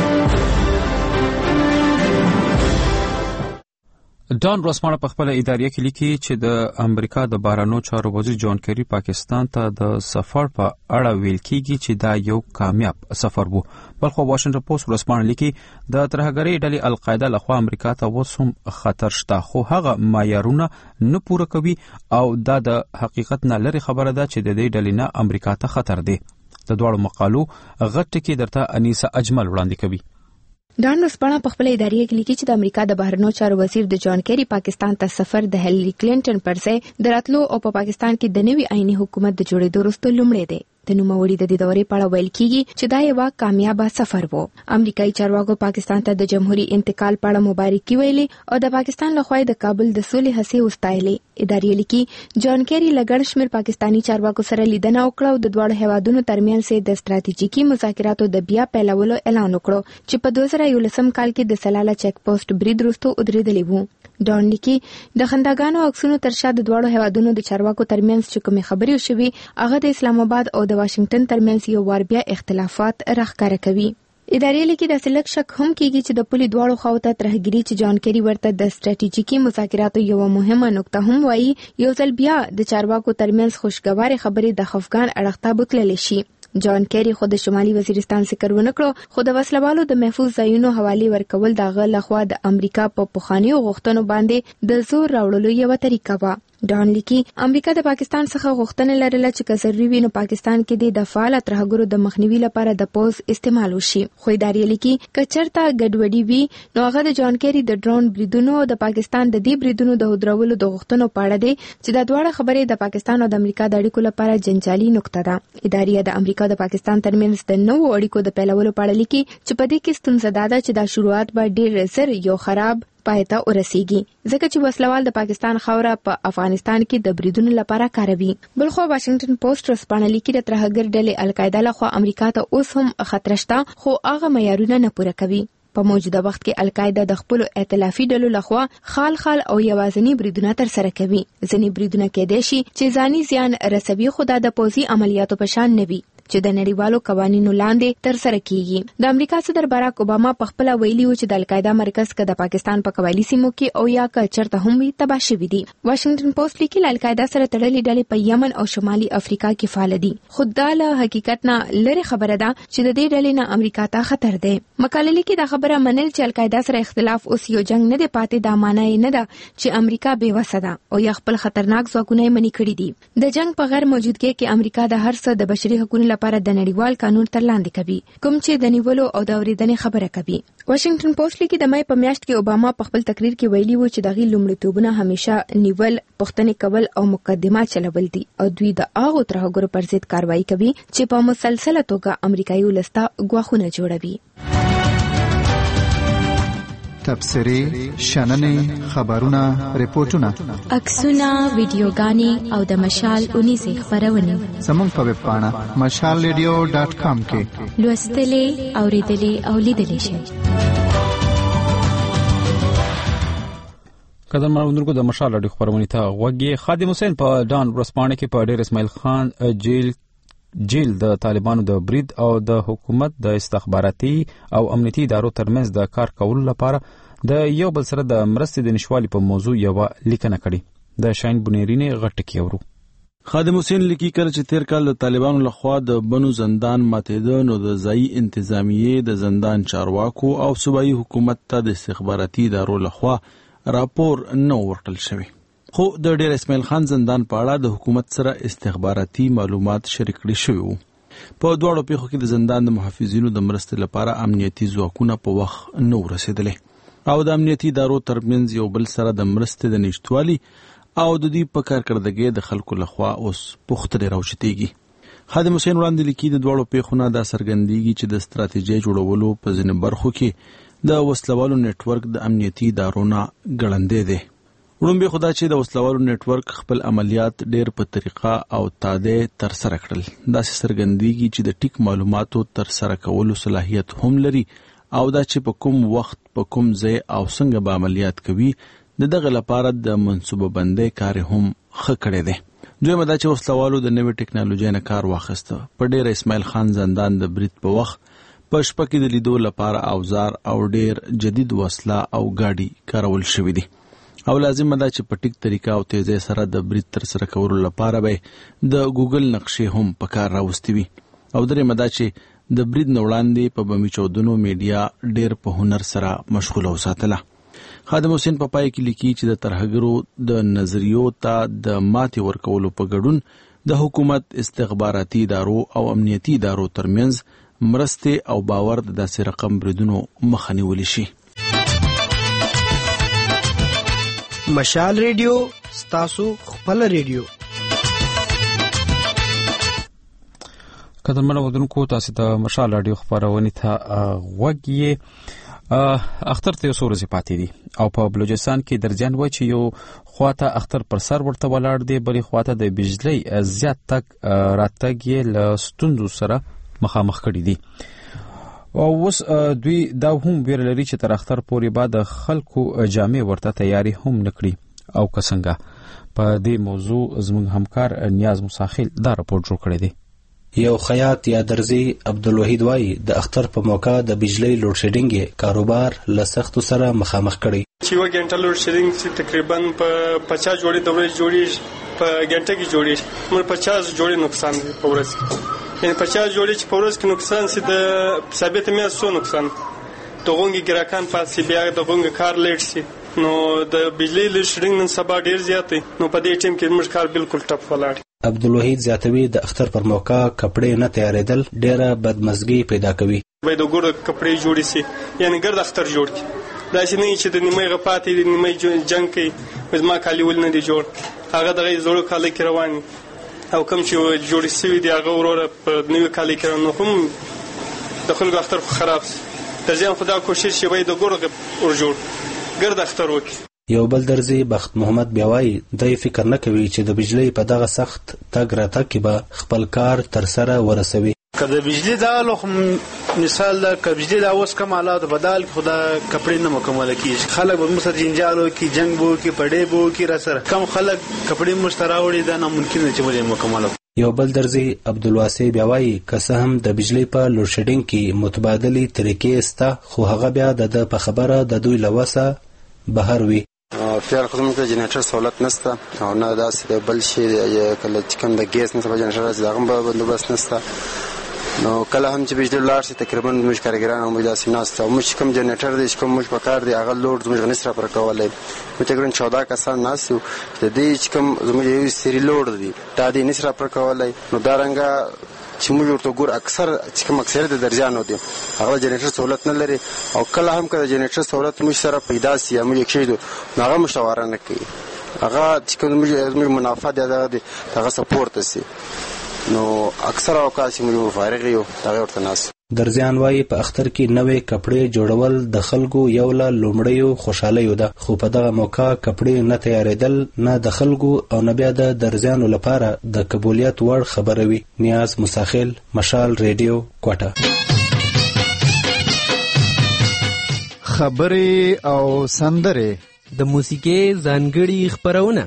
ډان رسمانه په خپل اداریه کې لیکي چې د امریکا د بهرنیو چارو وزیر جان کیری پاکستان ته د سفر په اړه ویل کیږي چې دا یو کامیاب سفر وو. بلخو واشنگټن پوسټ رسمانه لیکي د ترهګرۍ ډلې القاعده لخوا امریکا ته اوس هم خطر شته خو هغه معیارونه نه پوره کوي او دا د حقیقت نه لري خبره ده چې د دې ډلې نه امریکا ته خطر دی. د دوړو مقالو غټ کې درته انیسه اجمل وړاندې کوي. ډان رسپانه په خپل ادارې کې لیکي چې د امریکا د بهرنیو چارو وزیر د جان کیری پاکستان ته سفر د هیلری کلینټن پر ځای د راتلو او په پاکستان کې د نوي آئینی حکومت د جوړېدو وروسته لومړی دی. د نوموړي د دورې په اړه ویل کیږي چې دا یو کامیاب سفر وو. امریکایي چارواکو پاکستان ته د جمهوریت انتقال په اړه مبارکي ویلې او د پاکستان لخوا د کابل د سولې هڅې وستایلې. ادارې لیکي جان کیری لګړ شمیر پاکستانی چارواکو سره لیدنه وکړه او د دوه هیوادونو ترمنځ د ستراتیژیکي مذاکراتو د بیا پیلولو اعلان وکړ چې په 2011 کال کې د سلاله چیک پوسټ برید وروسته ودرېدلی وو. ډان لیکي د خنداګانو عکسونو ترشا د دوه هیوادونو د چارواکو ترمنځ چې کومې خبرې شوې هغه د اسلام آباد او د واشنگټن ترمنځ یو وار بیا اختلافات راښکاره کوي. ادارې لیکي د سلک شک هم کیږي چې د پولي دواړو خواته ترهګری چې جان کیری ورته د ستراتیژیکي مذاکراتو یو مهمه نقطه هم وایي یو ځل بیا د چارواکو ترمنځ خوشګواري خبرې د خفګان اړخ ته بوتللی شي. جان کیری خو د شمالي وزیرستان ذکر ونه کړو خو د وسلوالو د محفوظ ځایونو حواله ورکول دغه لخوا د امریکا په پخوانیو غوښتنو باندې د زور راوړلو یو طریقه و. ډان لیکي امریکا د پاکستان څخه غوښتنه لرله چې که ضروري وي نو پاکستان کې د فعال ترهګرو د مخنیوي لپاره د پوز استعمال وشي. خو ادارې لیکي که چېرته ګډوډي وي نو هغه د جان کیری د ډرون بریدونو او د پاکستان د دې بریدونو د هدرولو د غوښتنو په اړه دي چې د دوه خبرې د پاکستان او د امریکا د اړیکو لپاره جنجالي نقطه ده. ادارې د امریکا د پاکستان ترمنځ د نوو اړیکو د پیلولو په اړه لیکي چې په دې کې ستونزه ده چې د شروعات به ډېر زر یو خراب پایته ورسیږي ځکه چې وسلوال د پاکستان خوره په افغانستان کې د بریدونو لپاره کاروي. بلخو واشنگټن پوسټ رسپانه لیکي د ترهګر ډلې القاعده لخوا امریکا ته اوس هم خطر شته خو هغه معیارونه نه پوره کوي. په موجوده وخت کې القاعده د خپل ائتلافي ډلو لخوا خال او یوازنی بریدونه تر سره کوي. ځینې بریدونه کېدای شي چې ځاني زیان رسوي خو د پوزي عملیاتو په شان نه وي چې د نړیوالو قوانینو لاندې تر سره کیږي. د امریکا صدر باراک اوباما په خپل ویلي و چې د القاعده مرکز کې د پاکستان په قبایلی سیمو کې او یا چرته هم وي تباه شوي دي. واشنگټن پوسټ لیکي القاعده سره تړلې ډلې په یمن او شمالي افریقا کې فعال دي. خود دا له حقیقت نه لري خبره ده چې د دې ډلې نه امریکا ته خطر دی. مقاله لیکي دا خبره منل چې القاعده سره اختلاف اوس یو جنگ نه دی پاتې دا معنی نه ده چې امریکا بې وسه ده او یا خپل خطرناک ځواکونه منې کړي دي. د جنگ په غیر موجودګۍ کې امریکا د هر څه د بشري حقوقو لپاره د نړیوال قانون تر لاندې کوي کوم چې د نیولو او د اورېدنې خبره کوي. واشنگټن پوسټ لیکي د مې په میاشت کې اوباما په خپل تقریر کې ویلي و چې دغه لومړیتوبونه همیشه نیول پښتنې کول او مقدمات چلول دي او دوی د هغو ترهګرو پر ضد کاروایی کوي چې په مسلسله توګه امریکایي ولسته ګواښونه جوړوي. تبصرې، شننې، خبرونه، ریپورتونه، عکسونه، ویډیوګانې او د مشال 19 خبرونه زموږ په ویب پاڼه mashalradio.com کې لوستلې، اوریدلې او لیدلې شئ. قدر مروندونکو د مشال اړیخ خبرونه ته غوږی. خادم حسین په ډان ورسپانه کې په ډیر اسماعیل خان جیل د طالبانو د برید او د حکومت د استخباراتي او امنیتي ادارو ترمنځ د کار کولو لپاره د یو بل سره د مرستې د نشوالي په موضوع یو لیکنه کړې. د شاین بنيرینه غټ کې ورو. خادم حسین لیکي کله چې تیر کال د طالبانو لخوا د بنو زندان ماتېده نو د ځایي انتظامیې د زندان چارواکو او صوبایي حکومت ته د استخباراتي ادارو لخوا راپور نه ورکړل شوی. خو د ډیر اسماعیل خان زندان په اړه د حکومت سره استخباراتي معلومات شریک کړي شوی وو. په دواړو پیښو کې د زندان د محافظینو د مرستې لپاره امنیتي ځواکونه په وخت نه ورسېدلې او د امنیتي ادارو ترمنځ یو بل سره د مرستې د نشټوالي او د دې په کارکړدګۍ د خلکو لخوا اوس پوښتنې راوچتېږي. خادم حسین وړاندې لیکي د دواړو پیښو نه دا څرګندېږي چې د ستراتیژۍ جوړولو په ځینو برخو کې د وسلوالو نیټورک د امنیتي ادارو نه ګړندی دی. وړومبی خو دا چې د وسلوالو نیټورک خپل عملیات ډېر په طریقه او تادې ترسره کړل. داسې څرګندېږي چې د ټیک معلوماتو ترسره کولو صلاحیت هم لري او دا چې په کوم وخت په کوم ځای او څنګه به عملیات کوي د دغه لپاره د منصوبه بندۍ کار هم ښه کړی دی. دویمه دا چې وسلوالو د نوې ټکنالوژۍ نه کار واخیسته. په ډیر اسماعیل خان زندان د برید په وخت په شپه کې د لیدو لپاره اوزار او ډیر جدید وسله او ګاډي کارول شوي دي او لازمه ده چې په ټیک طریقه او تیزی سره د برید تر سره کولو لپاره به د ګوګل نقشې هم په کار راوستي وي او درېمه ده چې د برید نه وړاندې په بمي چاودنو میډیا ډیر په هنر سره مشغوله وساتله. خادم حسین په پای کې لیکي چې د ترهګرو د نظریو ته د ماتې ورکولو په ګډون د حکومت استخباراتي ادارو او امنیتي ادارو ترمنځ مرستې او باور د داسې رقم بریدونو مخه نیولی شي. مشال ریډیو ستاسو خپل ریډیو. قدر مروندونکو تاسو ته مشال رادیو خبرونه ته غوږی. اختر ته یو ورځې پاتې دي او په بلوچستان کې درځان وای چې یو خواته اختر پر سر ورته ولاړ دی، بلې خواته د بجلی زیات تک راتګ یې له ستونزو سره مخامخ کړي دي او اوس دوی دا هم ویل لري چې تر اختر پورې بعد خلکو جامع ورته تیاری هم نکړي او څنګه. په دې موضوع زموږ همکار نیاز مساخیل دا راپور جوړ کړی دی. یو خیاط یا درزی عبدالوحید وای د اختر په موقع د بجلی لوډ شیډینګ کاروبار له سختو سره مخامخ کړي. چې یو غنټه لوډ شیډینګ چې تقریبا په 50 جوړې د ورځې جوړې په غنټه کې جوړې مر 50 جوړې نقصان دی په ورځ کې. یعنی 50 جوړې چې په ورځ کې نقصان سي د ثابت مې سو نقصان دغونګي ګراکان پاتې بیا دغونګ کار لیټ سي نو د بجلی لوډ شیډینګ نن سبا ډیر زیات دی نو په دې ټیم کې موږ کار بالکل ټپ ولاړ. عبدالوحید زیاتوي د اختر پر موقع کپڑے نه تیارېدل ډیره بدمزګي پیدا کوي. باید د ګور کپڑے جوړ سي یعنی ګرد اختر جوړ کی دا چې نه چې د نیمه غپاتې د نیمه جنگ کې وزما کالی ول نه دی جوړ هغه دغه زړو کالی کې روان او کوم چې جوړ سي دی هغه وروره په نیو کالی کې نو هم د خلکو اختر خراب د ځان خدا کوشش شي باید د ګور ور جوړ ګرد اختر وکړي. یو بل درزی بخت محمد بیاوای د فکر نه کوي چې د بجلی په دغه سخت تګ راتګ کې به خپل کار تر سره ورسوي. کله بجلی دا لوخ مثال دا ک بجلی دا اوس کوم حالات بدل خدا کپڑے نه مکمل کیږي خلک به مسد جنجالو کې جنگ بو کې پړې بو کې را سره کم خلک کپڑے مشتراوړي دا ناممکن چې ولې مکمل. یو بل درزی عبدالواسع بیاوای که هم د بجلی په لوډ شیډینګ کې متبادلی طریقې ستا خو هغه بیا د په خبره د دوی لوسه بهر وي. فعل خو زموږ د جنریټر سہولت نشته او نه داسې بل شي کله چې کوم د ګیس نه په جنریټر راځي هغه به بندوبست نشته نو کله هم چې بجلی لاړ شي تقریبا موږ کارګران هم داسې ناست او موږ کوم جنریټر دی کوم موږ په کار دی هغه لوډ زموږ نسره پر کولای موږ تقریبا 14 کسان ناست د دې چې کوم زموږ یو سری لوډ دی تا دې نسره پر کولای نو دا رنګه چې موږ ورته ګور اکثر چې کوم اکثر د درجانو دي هغه جنریټر سہولت نه لري او کله هم کله جنریټر سہولت موږ سره پیدا سي موږ کې شي هغه مشوره نه کوي هغه چې کوم موږ منافع دی هغه سپورټ سي نو اکثر اوقات موږ فارغ یو دا ورته ناس. درځان وای په اختر کې نوې کپڑے جوړول د خلکو یو له لومړیو خوشاله ده خو په دغه موقع کپڑے نه تیارېدل نه د خلکو او نه بیا د درځانو لپاره د قبولیت وړ خبره وي. نیاز مساخیل مشال ریډیو کوټه. خبرې او سندره د موسیقۍ ځانګړي خپرونه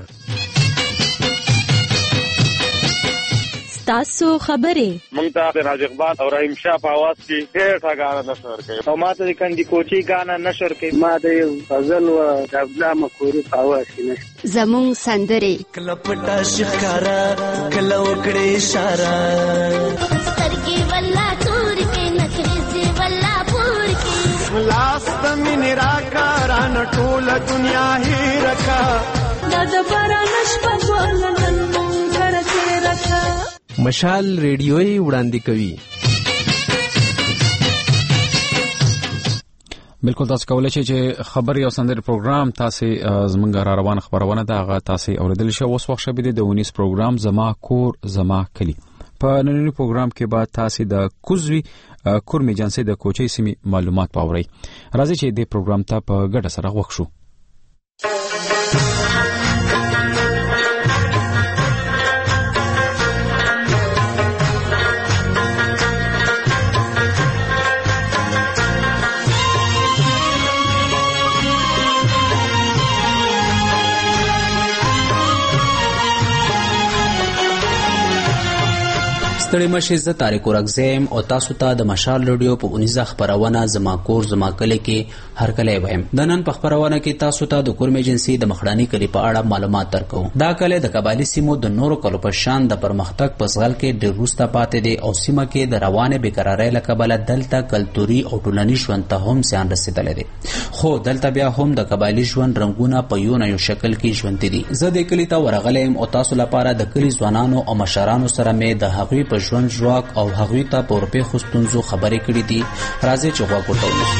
تاسو خبرې مونږ ته د راج اقبال او رحیم شاه په आवाज کې ډېر غاڼه نشر کوي او ماته د کندي کوچي غاڼه نشر کوي ما د غزل او عبدالله مکوري په आवाज کې نشر زمون سندري کله پټا شکارا کله وکړې اشاره سترګې ولا تور کې نخري ولا پور کې لاس تمن راکاران ټول دنیا هي رکا د باران شپه ولنن مونږ کرته رکا مشال ریډیوي وړاندې کوي. بالکل تاسو کولای شئ چې خبري او سندري پروګرام تاسو زمونږ را روان خبرونه دا غا تاسو اوریدل شو. اوس وخت شبي د ونیس پروګرام زما کور زما کلی. په نننی پروګرام کې به تاسو د کوزوي کورمي جنسي د کوچي سیمې معلومات پاورئ. راځي چې د پروګرام ته په ګډه سره وښو. ستړي مشي زه طارق ورغزم او تاسو ته د مشال ریډیو په 19 خبرونه زما کور زما کلی کې هر کله وایم. د نن په خبرونه کې تاسو ته د کورمي جنسي د مخړانی کلی په اړه معلومات درکو. دا کلی د قبایلی سیمو د نورو کلو په شان د پرمختګ په ځغل کې ډېر وروسته پاتې دی او سیمه کې د روانه بیقراری له کبله دلته کلتوري او ټولنیز ژوند ته هم زیان رسیدلی دی. خو دلته بیا هم د قبایلی ژوند رنگونه په یو شکل کې ژوند دي. زه د کلی ته ورغلم او تاسو لپاره د کلی ځوانانو او مشرانو سره مې د هغوی په ژوند ژواک او هغوی ته په اروپای خوستونزو خبرې کړې دي. راځي چې غوږ ورته ونیسو.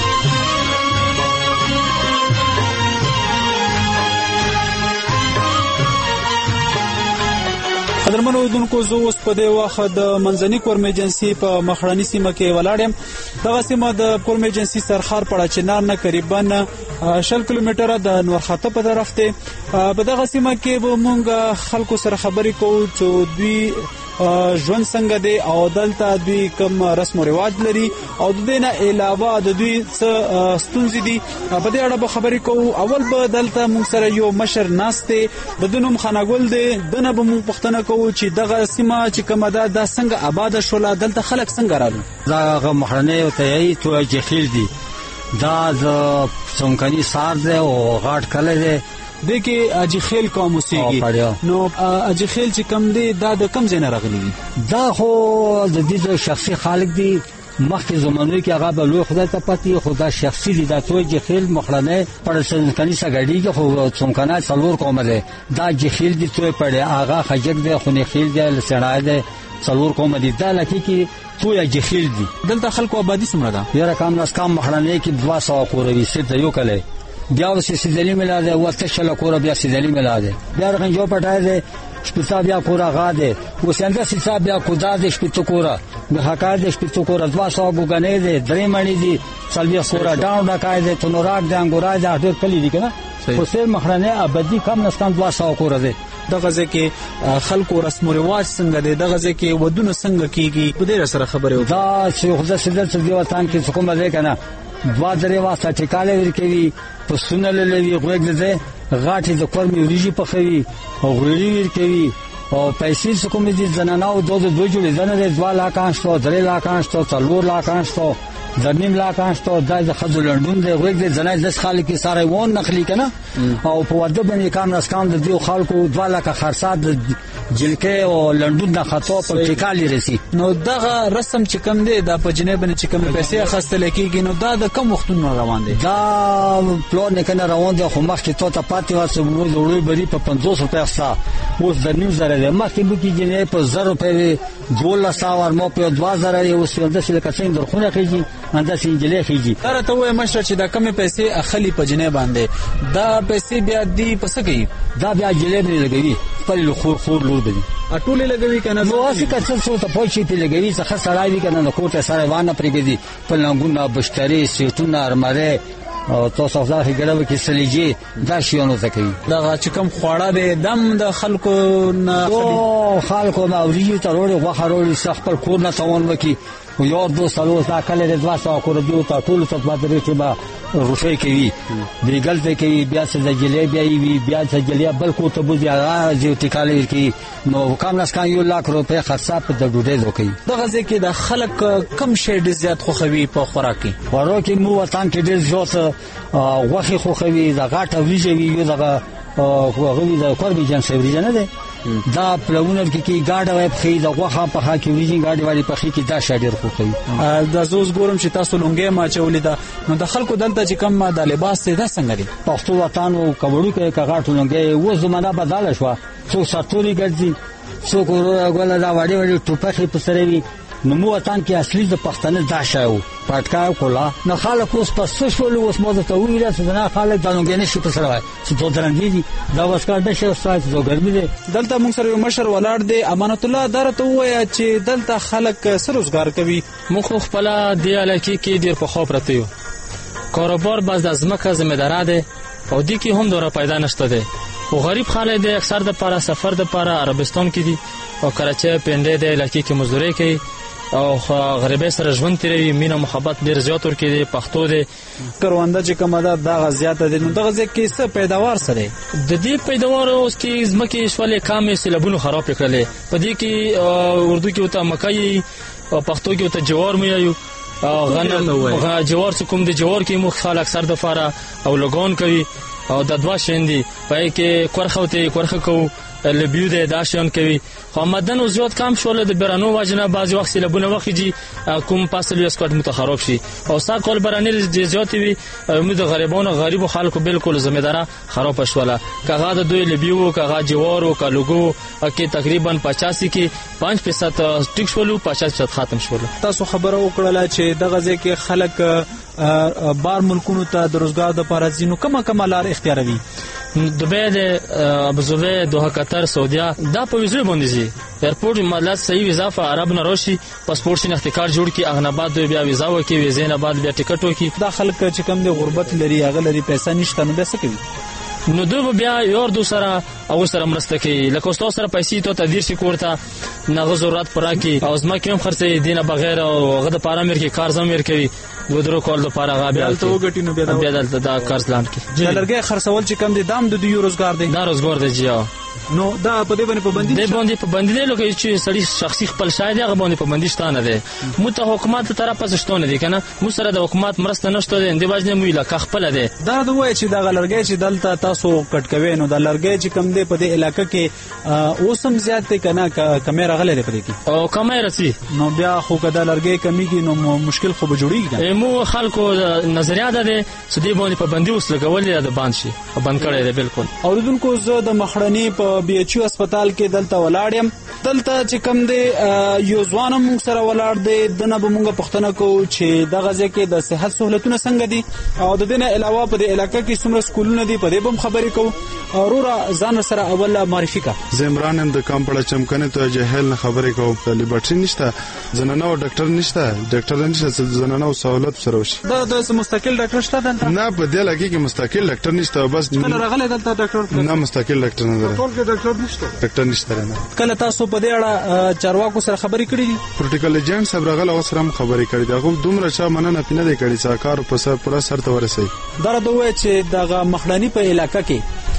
قدرمنو اوریدونکو زه اوس په دې وخت د منځني کورمي جنسي په مخړنی سیمه کې ولاړم. دغه سیمه د کورمي جنسي سرخار پړه چنار نه قریبا 60 کیلومتره د نورخاته په طرف ته. په دغه سیمه کې به مونږ خلکو سره خبرې کوو چې دوی ژوند څنګه دی او دلته دوی کوم رسم او رواج لري او د دې نه علاوه د دوی څه ستونزې دي په دې اړه به خبرې کوو. اول به دلته موږ سره یو مشر ناشته د دنوم خانګل دی دنه به موږ پښتنه کوو چې دغه سیمه چې کومه ده د څنګه آباد شوله دلته خلک څنګه رالو. دا مخړنۍ او تیي تو جخیل دي دا د څنګهني سار دی او غاټ کله دی دغه اجخیل کوم موسیقي نو اجخیل چې کم دی دا د کم ځای نه راغلی دی. دا خو د دې شخصي خالق دی مخکې زمانوي کې هغه به لوی خدای ته پاتې خدا شخصي دی. دا توي جخیل مخړنۍ پړسن کنيسه غړي کې خو څنګه څلور کومه ده دا جخیل دی توي پړې هغه خجک دی خو نه خیل دی لسړای دی څلور کومه دي دا لکه کې توي جخیل دی. دلته خلکو آبادی څومره ده؟ یاره کام ناس کام مخړنۍ کې 200 کوروي سید یو کله بیا وسې سیدلی ملاده وته شل کور بیا سیدلی ملاده بیا رنجو پټای دې شپتا بیا کورا غاده وسنده سیسا بیا کودا دې شپتا کورا به حکار دې شپتا کورا 200 ګغنې دې درې مړې دې سلبیا کورا ډاون ډکای دې تنوراک دې انګورا دې اټر کلی دې کنه خو سیر مخړنه ابدي کم نستان 200 کورا دې. دغه ځکه خلکو رسم او رواج څنګه دي دغه ځکه ودونه څنګه کیږي په دې سره خبره وکړه. دا چې خدای سیدل څه دی وطن کې څوک مزه کنه 2 واسه ټکاله ورکوي په سنل لوي غوږ دې غاټي د کورمي وريجي په خوي او غوړي ورکوي او پیسې څوک دې زنانو دوه جوړې زنه 2 لک انشتو 3 لک انشتو 4 لک انشتو زمیم لا کانشتو د خزو لندون دی غوږ د زنای د خالق سره وون نخلی کنه او په وده باندې کام نس کام د دیو خلکو 2 لک خرصات جلکه او لندون د خطو په ټیکالي رسی. نو دغه رسم چې کم دی د په جنې باندې چې کم پیسې اخستل کېږي نو دا د کم وختونو روان دي؟ دا پلان نه کنه روان دي خو مخکې ته پاتې واسه وړوي بری په 500 روپیا استا اوس د نیو زره ده مخکې به کې جنې په 1000 روپیا 1200 ورمو په 2000 یو سیند سره کسین درخونه کېږي انده سینجلې کېږي. تر ته وای مشر چې دا کم پیسې اخلي په جنې باندې دا پیسې بیا دی پس کوي دا بیا جلې نه لګوي خپل خور لور دی اټولې لګوي کنه نو اسی کڅ څه ته پوښتې ته لګوي څه سړای وی کنه نو کوټه سره وانه پرګدي په لنګونه بشتري سیټونه ارمره او تاسو ځاخې ګړو کې سلیجی دا شیونو زکوي دا چې کوم خوړه به دم د خلکو نه خلکو ما اوریږي ته وروړي غوخه وروړي خپل کور نه تاون وکي او یو دوست له وسه کله د 200 کور دی ته ټول څه بدري کې با روشي کوي دی ګلته کوي بیا څه د جلیبي وی بیا څه جلیبي بل کو ته بوزي راځي ټیکالې کې نو کم لاس کان 1 لک روپے خرڅه په د ډوډۍ وکي دغه ځکه د خلک کم شي ډیر زیات خوخوي په خوراک کې خوراک مو وطن کې ډیر زیات غوخي خوخوي د غاټه ویژوي یو دغه غوغوي د کوربي جنس ویژه نه ده دا پلوونه کې گاډه وای په د غوخه په خا کې ویژن گاډي والی په خې کې دا شاډیر خوخوي د زوز ګورم چې تاسو لونګې ما چولې ده نو د خلکو دلته چې کم د لباس ته دا څنګه دي پښتو وطن او کبړو کې کاغاټ لونګې و زمانہ بدله شو څو ساتوري ګرځي څو ګول دا وړي وړي ټوپخې په سره وي نو مو وطن کې اصلي د پښتنه دا شاو پټکا کولا نه خلک اوس په سوشل اوس مو ته ویل چې نه خلک د لونګې نشي په سره وای چې دوه درنګي دي دا وسکا د شي استاد زو ګرمي دي دلته موږ سره یو مشر ولاړ دی امانت الله درته وای چې دلته خلک سر روزګار کوي مخ خپل دی علاقه کې ډیر په خو پرته یو کاروبار باز د ازمکه ذمہدار ده او دي کې هم دوره پیدا نشته ده او غریب خلک د اکثر د پاره سفر د پاره عربستان کې دي او کراچي پنده د علاقه کې مزدوري کوي او غریبه سره ژوند تیروي مینه محبت ډیر زیات ورکې دي پښتو دي کرونده چې کومه ده دغه زیاته دي نو دغه ځکه څه پیداوار سره د دې پیداوار اوس کې زمکه شواله کامې سیلابونو خراب کړلې په دې کې اردو کې وته مکای او پښتو کې وته جوار مې یو غنم جوار څه کوم د جوار کې مخ خلک اکثر د فاره او لګون کوي او د دوا شندي پای کې کورخه کو لبیو د داشون کوي خو مدن او زیات کم شول د برانو واجنه بعضی وخت لبونه وخیږي کوم پاسل یو سکوت متخرب شي او سا کول برانه زیات وي امید غریب خلکو بالکل ذمہدار خراب شوله کغه د دوی لبیو کغه جوار او کلوګو کې تقریبا 85 کې 5% ټیک شولو 50% ختم شول تاسو خبره وکړه چې دغه ځکه خلک بار ملکونو ته د روزګار د لپاره ځینو کومه لار اختیاروي دبی د ابوظبي دوحه قطر سعودیا دا په ویزه باندې زی ایرپورټ مالات صحیح ویزا په عرب نه راشي پاسپورت شنه اختیار جوړ کی اغنباد دوی بیا ویزا وکي ویزه نه بعد بیا ټیکټ وکي دا خلک چې کم د غربت لري هغه لري پیسې نشته نو به څه کوي نو دوی بیا یو دو سره او سره مرسته کوي لکه اوس سره پیسې ته تدیر شي کوړه نه ضرورت پرا کی او زما کوم خرڅې دینه بغیر او غد پارامیر کې کار زمیر کوي ودرو کول د پاره غابیا ته وګټینو بیا دلته دا کارز لاند کې چې لرګي خرڅول چې کم دي دام د یو روزګار دی دا روزګار دی جیا نو دا په دې باندې پابندي دی لکه چې سړی شخصي خپل شاید هغه باندې پابندي شته ده مو ته حکومت طرفه شتونه دي کنه مو سره د حکومت مرسته نشته ده اندې باجنه مو علاقه خپل ده دا دوی چې د لرګي چې دلته تاسو کټکوي نو د لرګي چې کم دی په دې علاقې کې اوسم زیات کنه کیمرا غلې ده په دې کې او کیمرا سي نو بیا خو کدا لرګي کمیږي نو مشکل خو به جوړیږي مو خلکو نظریه ده چې دې باندې پابندي اوس لګول دي د باندې شي بند کړي ده بالکل اوریدونکو زه د مخړنی په بي ایچ یو هسپتال کې دلته ولاړم دلته چې کم دی یو ځوان موږ سره ولاړ دی دنه به موږ پښتنه کوو چې دغه ځکه د صحت سہولتونه څنګه دي او د دې علاوه په دې علاقې کې څومره سکولونه دي په دې هم خبرې کوو اورورا ځان سره اوله معرفي کا زمران هم د کمپړه چمکنه ته جهل نه خبرې کوو په لیبرټری نشته زنانه او ډاکټر نشته زنانه او سہولت سره وشي د مستقل ډاکټر شته دلته نه په دې لګي کې مستقل ډاکټر نشته بس کله راغله دلته ډاکټر نه مستقل ډاکټر نه ده ټول کې ډاکټر نشته نه کله تاسو په دې اړه چارواکو سره خبرې کړې دي پروتوکول ایجنټ صاحب راغله او سره خبرې کړې ده کوم دومره چا مننه پینه دی کړې چې کار په سر پورا سر ته ورسي دا دوی چې دغه مخړنی په علاقې کې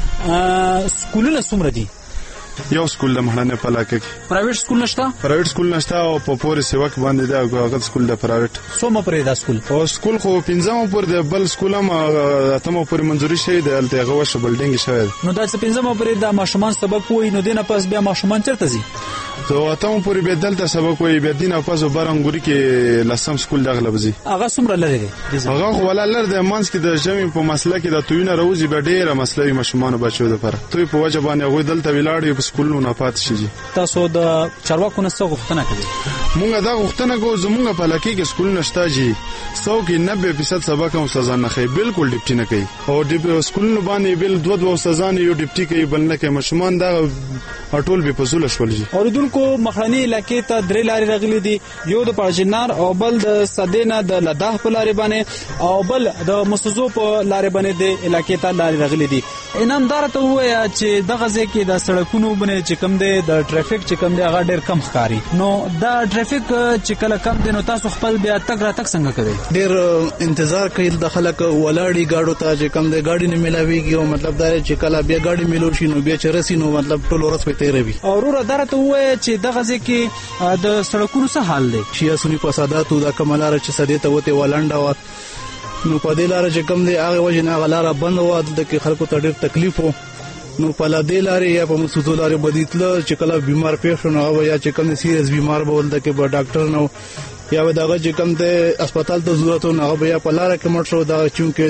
سکولونه څومره دي یو سکول د مخړنی په علاقې کې پرایویټ سکول نشته او په پورې سیوا کې باندې دا هغه سکول د پرایویټ څومره پرې دا سکول او سکول خو 15 پورې د بل سکول هم اتمه پورې منځوري شوی دی الته هغه وشه بلډینګ شوی نو دا 15 پورې د ماشومان سبق وای نو دینه پس بیا ماشومان چیرته ځي زه اتمه پورې به دلته سبق وای به دینه پس بارنګوري کې لسم سکول دغه لبزي هغه څومره لري هغه خو ولر د مانس کې د جمع په مسله کې د توینه روزي به ډیره مسله ماشومان بچو د پر توي په وجه باندې هغه دلته ویلاړ په سکولونو نه پات شي تاسو د چارواکو نه څه غوښتنه کوي مونږ دا غوښتنه کوو زمونږ په لکه کې سکول نشته جی 100 کې 90% سبق هم استادان نه کوي بالکل ډیپټی نه کوي او د سکولونو باندې بل دوه استادان یو ډیپټی کوي بل نه کوي ماشومان دا ټول به فزول شول جی اوریدونکو اوریدونکو مخړنی علاقې ته درې لارې راغلي دي، یو د پاجنار او بل د سدینه د لداح په لارې باندې او بل د مسوزو په لارې باندې د علاقې ته لارې راغلي دي. انعامدار ته ووایه چې دغه ځای کې د سړکونو باندې چې کوم دی د ټریفیک چې کوم دی هغه ډېر کم ښکاري. نو دا ټریفیک چې کله کم دی نو تاسو خپل بیا تګ راتګ څنګه کوئ؟ ډېر انتظار کوي د خلک ولاړی گاډو ته چې کوم دی گاډي نه ملاويږي او مطلب دا چې کله بیا گاډي ملو شي نو بیا چې رسي نو مطلب ټول ورځ په تیروي. اورور ادارته وایي چې دغه ځای کې د سړکونو څه حال دی؟ شیا سونی فساداتو د کملار چې سدې ته وته ولانډه و نو په دې لار چې کوم دی هغه وجه نه غلاره بند و د کې خلکو ته ډېر تکلیف و. نو په لدې لارې یا په مسوزو لارې بدیتله چې کله بیمار پیښ شو نو یا چې کوم سیریس بیمار بول د کې به ډاکټر نو یا دغه چې کوم ته هسپتال ته ضرورت نه هغه بیا په لار کې مړ شو دا چونکه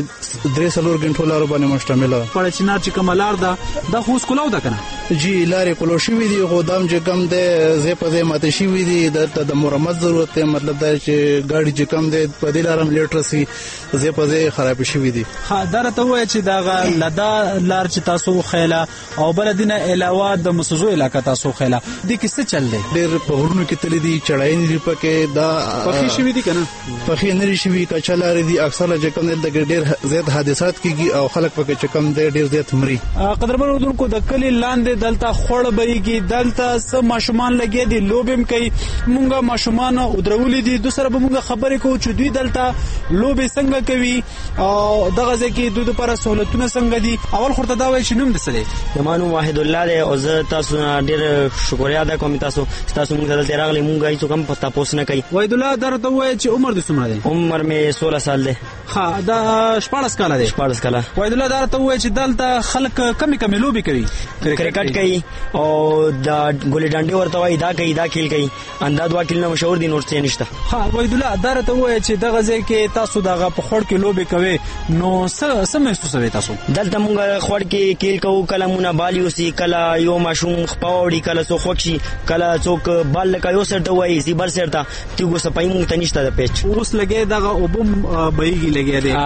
3 غنټو لار باندې مشتمل ده. په چنار چې کوم لار ده د خو سکولاو ده کنه جی لارې کولو شي وی دي غودام چې کوم ده زه په دې ماته شي وی دي د مرمت ضرورت ته مطلب دا چې ګاډي چې کوم ده په دې لارم لیټر سي زه په دې خراب شي وی دي. ها درته وای چې دا لدا لار چې تاسو خیلا او بل دینه علاوه د مسوزو علاقې تاسو خیلا د کیسه چل دی ډېر په ورونو کې تل دي چړای نه پکې دا پخې شوی دي کنه پخې نه شوی کا چلارې دي اکثر چې کوم د ډېر زیات حادثات کیږي او خلک پکې چې کوم د ډېر زیات مري. قدرمن اردوونکو د کلی لاندې دلته خړ بېږي دلته سم ماشومان لګي دي لوبم کوي مونږه ماشومان ودرولې دي د سره به مونږه خبرې کوو چې دوی دلته لوبې څنګه کوي او دغه ځکه دوی لپاره سہولتونه څنګه دي. اول خورته دا وایي چې نوم دسلې زمانو واحد الله دی او زه تاسو ډېر شکریا ادا کوم تاسو مونږ دلته راغلي مونږه هیڅ کوم پتا پوس نه کوي. واحد الله درته وایي چې عمر د څومره دی؟ عمر مې 16 سال دی. ها دا 14 کال دی. 14 کال. واحد الله درته وایي چې دلته خلک کمی لوبي کوي کرکټ کوي او دا ګولې ډانډي ورته وایي دا کوي دا کیل کوي اندا دوا کیل نه مشهور دي نور څه نشته. ها واحد الله درته وایي چې دغه ځای کې تاسو دغه په خړ کې لوبي کوي نو څه محسوسوي تاسو؟ دلته مونږ خړ کې کیل کوو کله مونږه بالي اوسي کله یو ماشوم خپاوړي کله څو خوښي کله څوک بال لکه یو سر ته وایي سی بل سر ته تیګو سپای مونږ ته نشته د پیچ اوس لګي دغه وبم بېږي لګي دی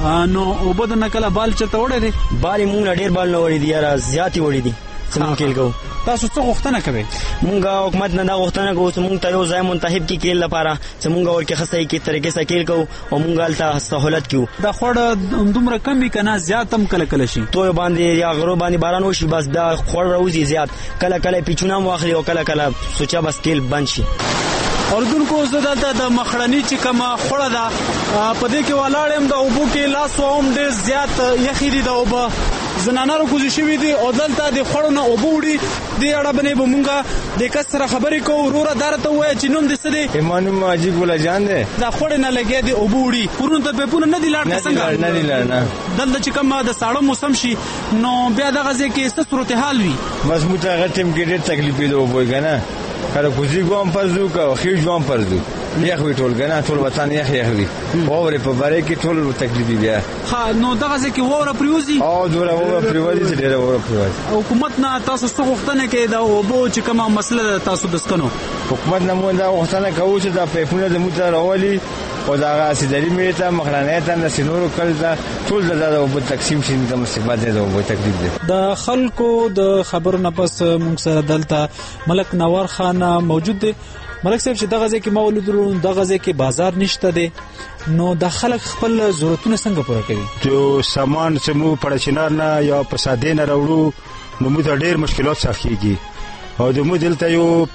نو وبد نه کله بال چته وړي دي بال مونږ ډېر بال نه وړي دي یاره زیاتی وړي دي څنګه کېل کو. تاسو څه غوښتنه کوي؟ مونږه حکومت نه دا غوښتنه کوو چې مونږ ته یو ځای منتخب کی کېل لپاره چې مونږ ورکه خصای کی طریقې سره کېل کو او مونږ الته سہولت کیو. دا خړ دومره کم وی کنه زیاتم کله کله شي تو باندې یا غرو باندې باران وشي بس دا خړ راوځي زیات کله کله پیچونه واخلي او کله کله سوچا بس کېل بند شي. اردوونکو زه دلته د مخړنی چې کومه خوړه ده په دې کې ولاړم د اوبو کې لاس ووم ډېر زیات یخي دي د اوبه زنانه راکوزي شوي دي او دلته د خوړو نه اوبه وړي دې اړه باندې به مونږه د کس سره خبرې کوو. وروره درته ووایه چې نوم دې څه دی؟ ایمان ماجي ګوله جان دی. دا خوړې نه لګیا دي اوبه وړي کورونو ته پیپونه نه دي لاړ څنګه؟ نه دي لاړ نه. دلته چې کومه د ساړه موسم شي نو بیا دغه ځای کې څه صورتحال وي؟ بس موږ ته هغه ټیم کې ډېر تکلیف دی اوبه کنه کله کوزي ګوم پرځو کا خېج ګوم پرځو یخ وی ټول کنه ټول وطن یخ وی اورې په باره کې ټول تکلیف دی. ها نو دغه ځکه وره پریوزي او دوره وره پریوزي چې ډېر وره پریوزي. حکومت نه تاسو څه غوښتنه کوي دا اوبو چې کومه مسله تاسو دسکنو؟ حکومت نه مونږ دا غوښتنه کوو چې دا پیپونه د موټر راولي او دا غاسدري میته مخرانه ته د سينورو کله ټول د اوبو تقسیم شي د مصیبت د اوبو تکلیف دی. د خلکو د خبرو نه پس موږ سره دلته ملک نوار خان موجود دی. ملک صاحب چې دغه ځکه مولود ورون دغه ځکه بازار نشته دی نو د خلک خپل ضرورتونه څنګه پوره کوي؟ جو سامان چې مو پړچینار نه یا پسادې نه راوړو نو موږ ډېر مشکلات سختيږي او د مو دلته یو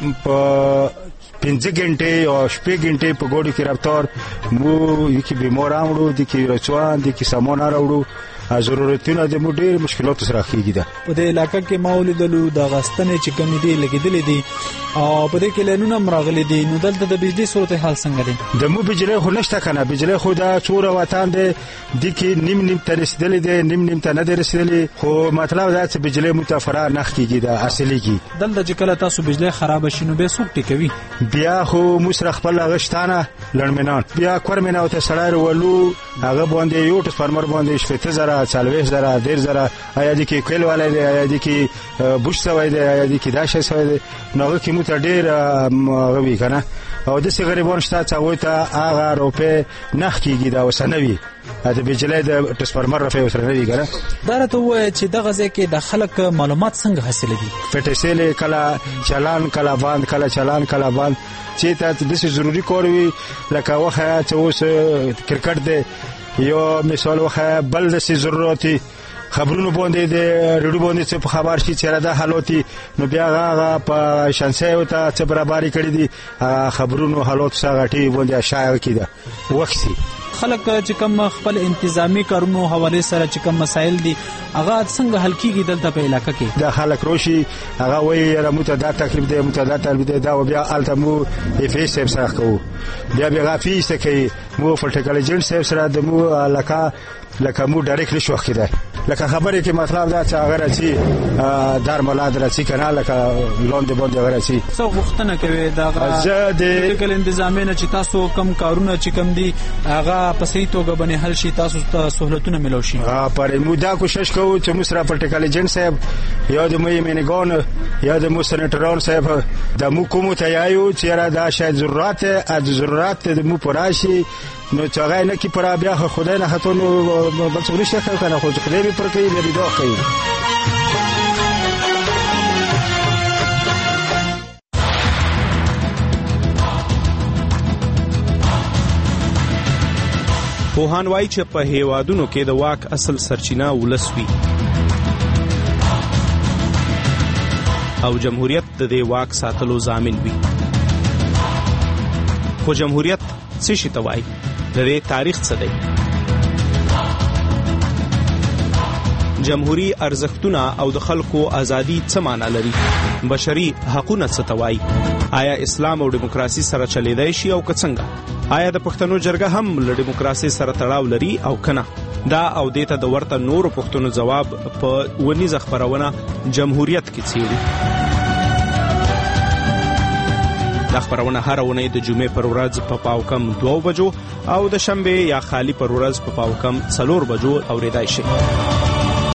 په 5 غنټې او 6 غنټې په ګوډي کې رفتار مو یکی بیمار راوړو د کی رچوان د کی سامان راوړو ضرورتونه د مو ډېر مشکلات سره کېږي. په دې علاقې کې مولودلو د غستنې چې کمی دی لګیدلې دي او په دې کې لنونه مرغلي دي نو دلته د بجلی صورتحال څنګه دي؟ د مو بجلی خو نشته کنه بجلی خو دا څوره وطن دی د کې نیم ته رسیدلې دي نیم ته نه رسیدلې خو مطلب دا چې بجلی متفرع نه کېږي د اصلي کې دلته چې کله تاسو بجلی خراب شي نو به څوک ټیکوي؟ بیا خو مشرخ خپل غشتانه لړمنان بیا کورمنه او ته سړی ولو هغه باندې یو ټسپرمر باندې 70,000 40,000 10,000 آیا د کې کېل والے دی آیا د کې بوش سوي دی آیا د کې داشه سوي دی نو کې مو ته ډېر غوي کنه او د څه غریبون شته چې وای ته هغه روپې نه کېږي دا وسنوي د بجلی د ټرانسفارمر رفع سره نه دي ګره. دا راته ووایه چې دغه ځای کې د خلک معلومات څنګه حاصلوي؟ پټیسیل کله چالان کله باند کله چالان کله باند چې ته داسې ضروري کار وي لکه وخه چې اوس کرکټ دی یو مثال وخه بل داسې ضرورتي خبرونه باندې د ریډیو باندې څه خبر شي چې را ده حالاتي نو بیا هغه په شانسي او ته څه برابرۍ کړې دي خبرونو حالات څنګه ټي باندې شایع کیده وخسي خلک چې کوم خپل انتظامی کارونو حواله سره چې کوم مسایل دي هغه څنګه حل کیږي دلته په علاقې کې؟ د خلک روشي هغه وایي متعدد تکلیف دی متعدد تکلیف دی دا بیا التمو افیس سره سره کو بیا غافي سکه مو فټیکالجنت سره د مو علاقه لکه مو ډایرکټلی شو کېده لکه خبرې کې مطلب دا چې هغه راځي دار مولاد راځي کنه لکه لاندې باندې هغه راځي څو غوښتنه کوي دا د ټیکل انتظامی نه چې تاسو کم کارونه چې کم دي هغه په صحیح توګه باندې حل شي تاسو ته سہولتونه ملو شي. پر مودا کوشش کوو چې موږ سره پټیکل ایجنټ صاحب یا د مې مینګون یا د مو سېنیټرون صاحب د مو کوم ته یایو چې را دا شاید ضرورت د مو پراشي نو چاغای نه کی پر بیا خدای نه هتو نو بل څه نشته کنه خو خدای به پر کوي به دا کوي. پوهان وایي چې په هیوادونو کې د واک اصل سرچینه ولس وي او جمهوریت د دې واک ساتلو ضامن وي. خو جمهوریت څه شي ته وایي؟ د دې تاریخ څه دی؟ جمهوری ارزښتونه او د خلکو ازادي څه معنا لري؟ بشري حقوقونه څه ته وایي؟ آیا اسلام او دیموکراسي سره چلیدای شي او که څنګه؟ آیا د پښتنو جرګه هم له دیموکراسي سره تړاو لري او کنه؟ دا او دیته د ورته نورو پښتنو جواب په ونیزه خبرونه جمهوریت کې څیړي. دا خبرونه هر اونۍ د جمعې پر ورځ په پاوکم 2 بجو او د شنبه یا خالی پر ورځ په پاوکم 4 بجو اوریدای شي.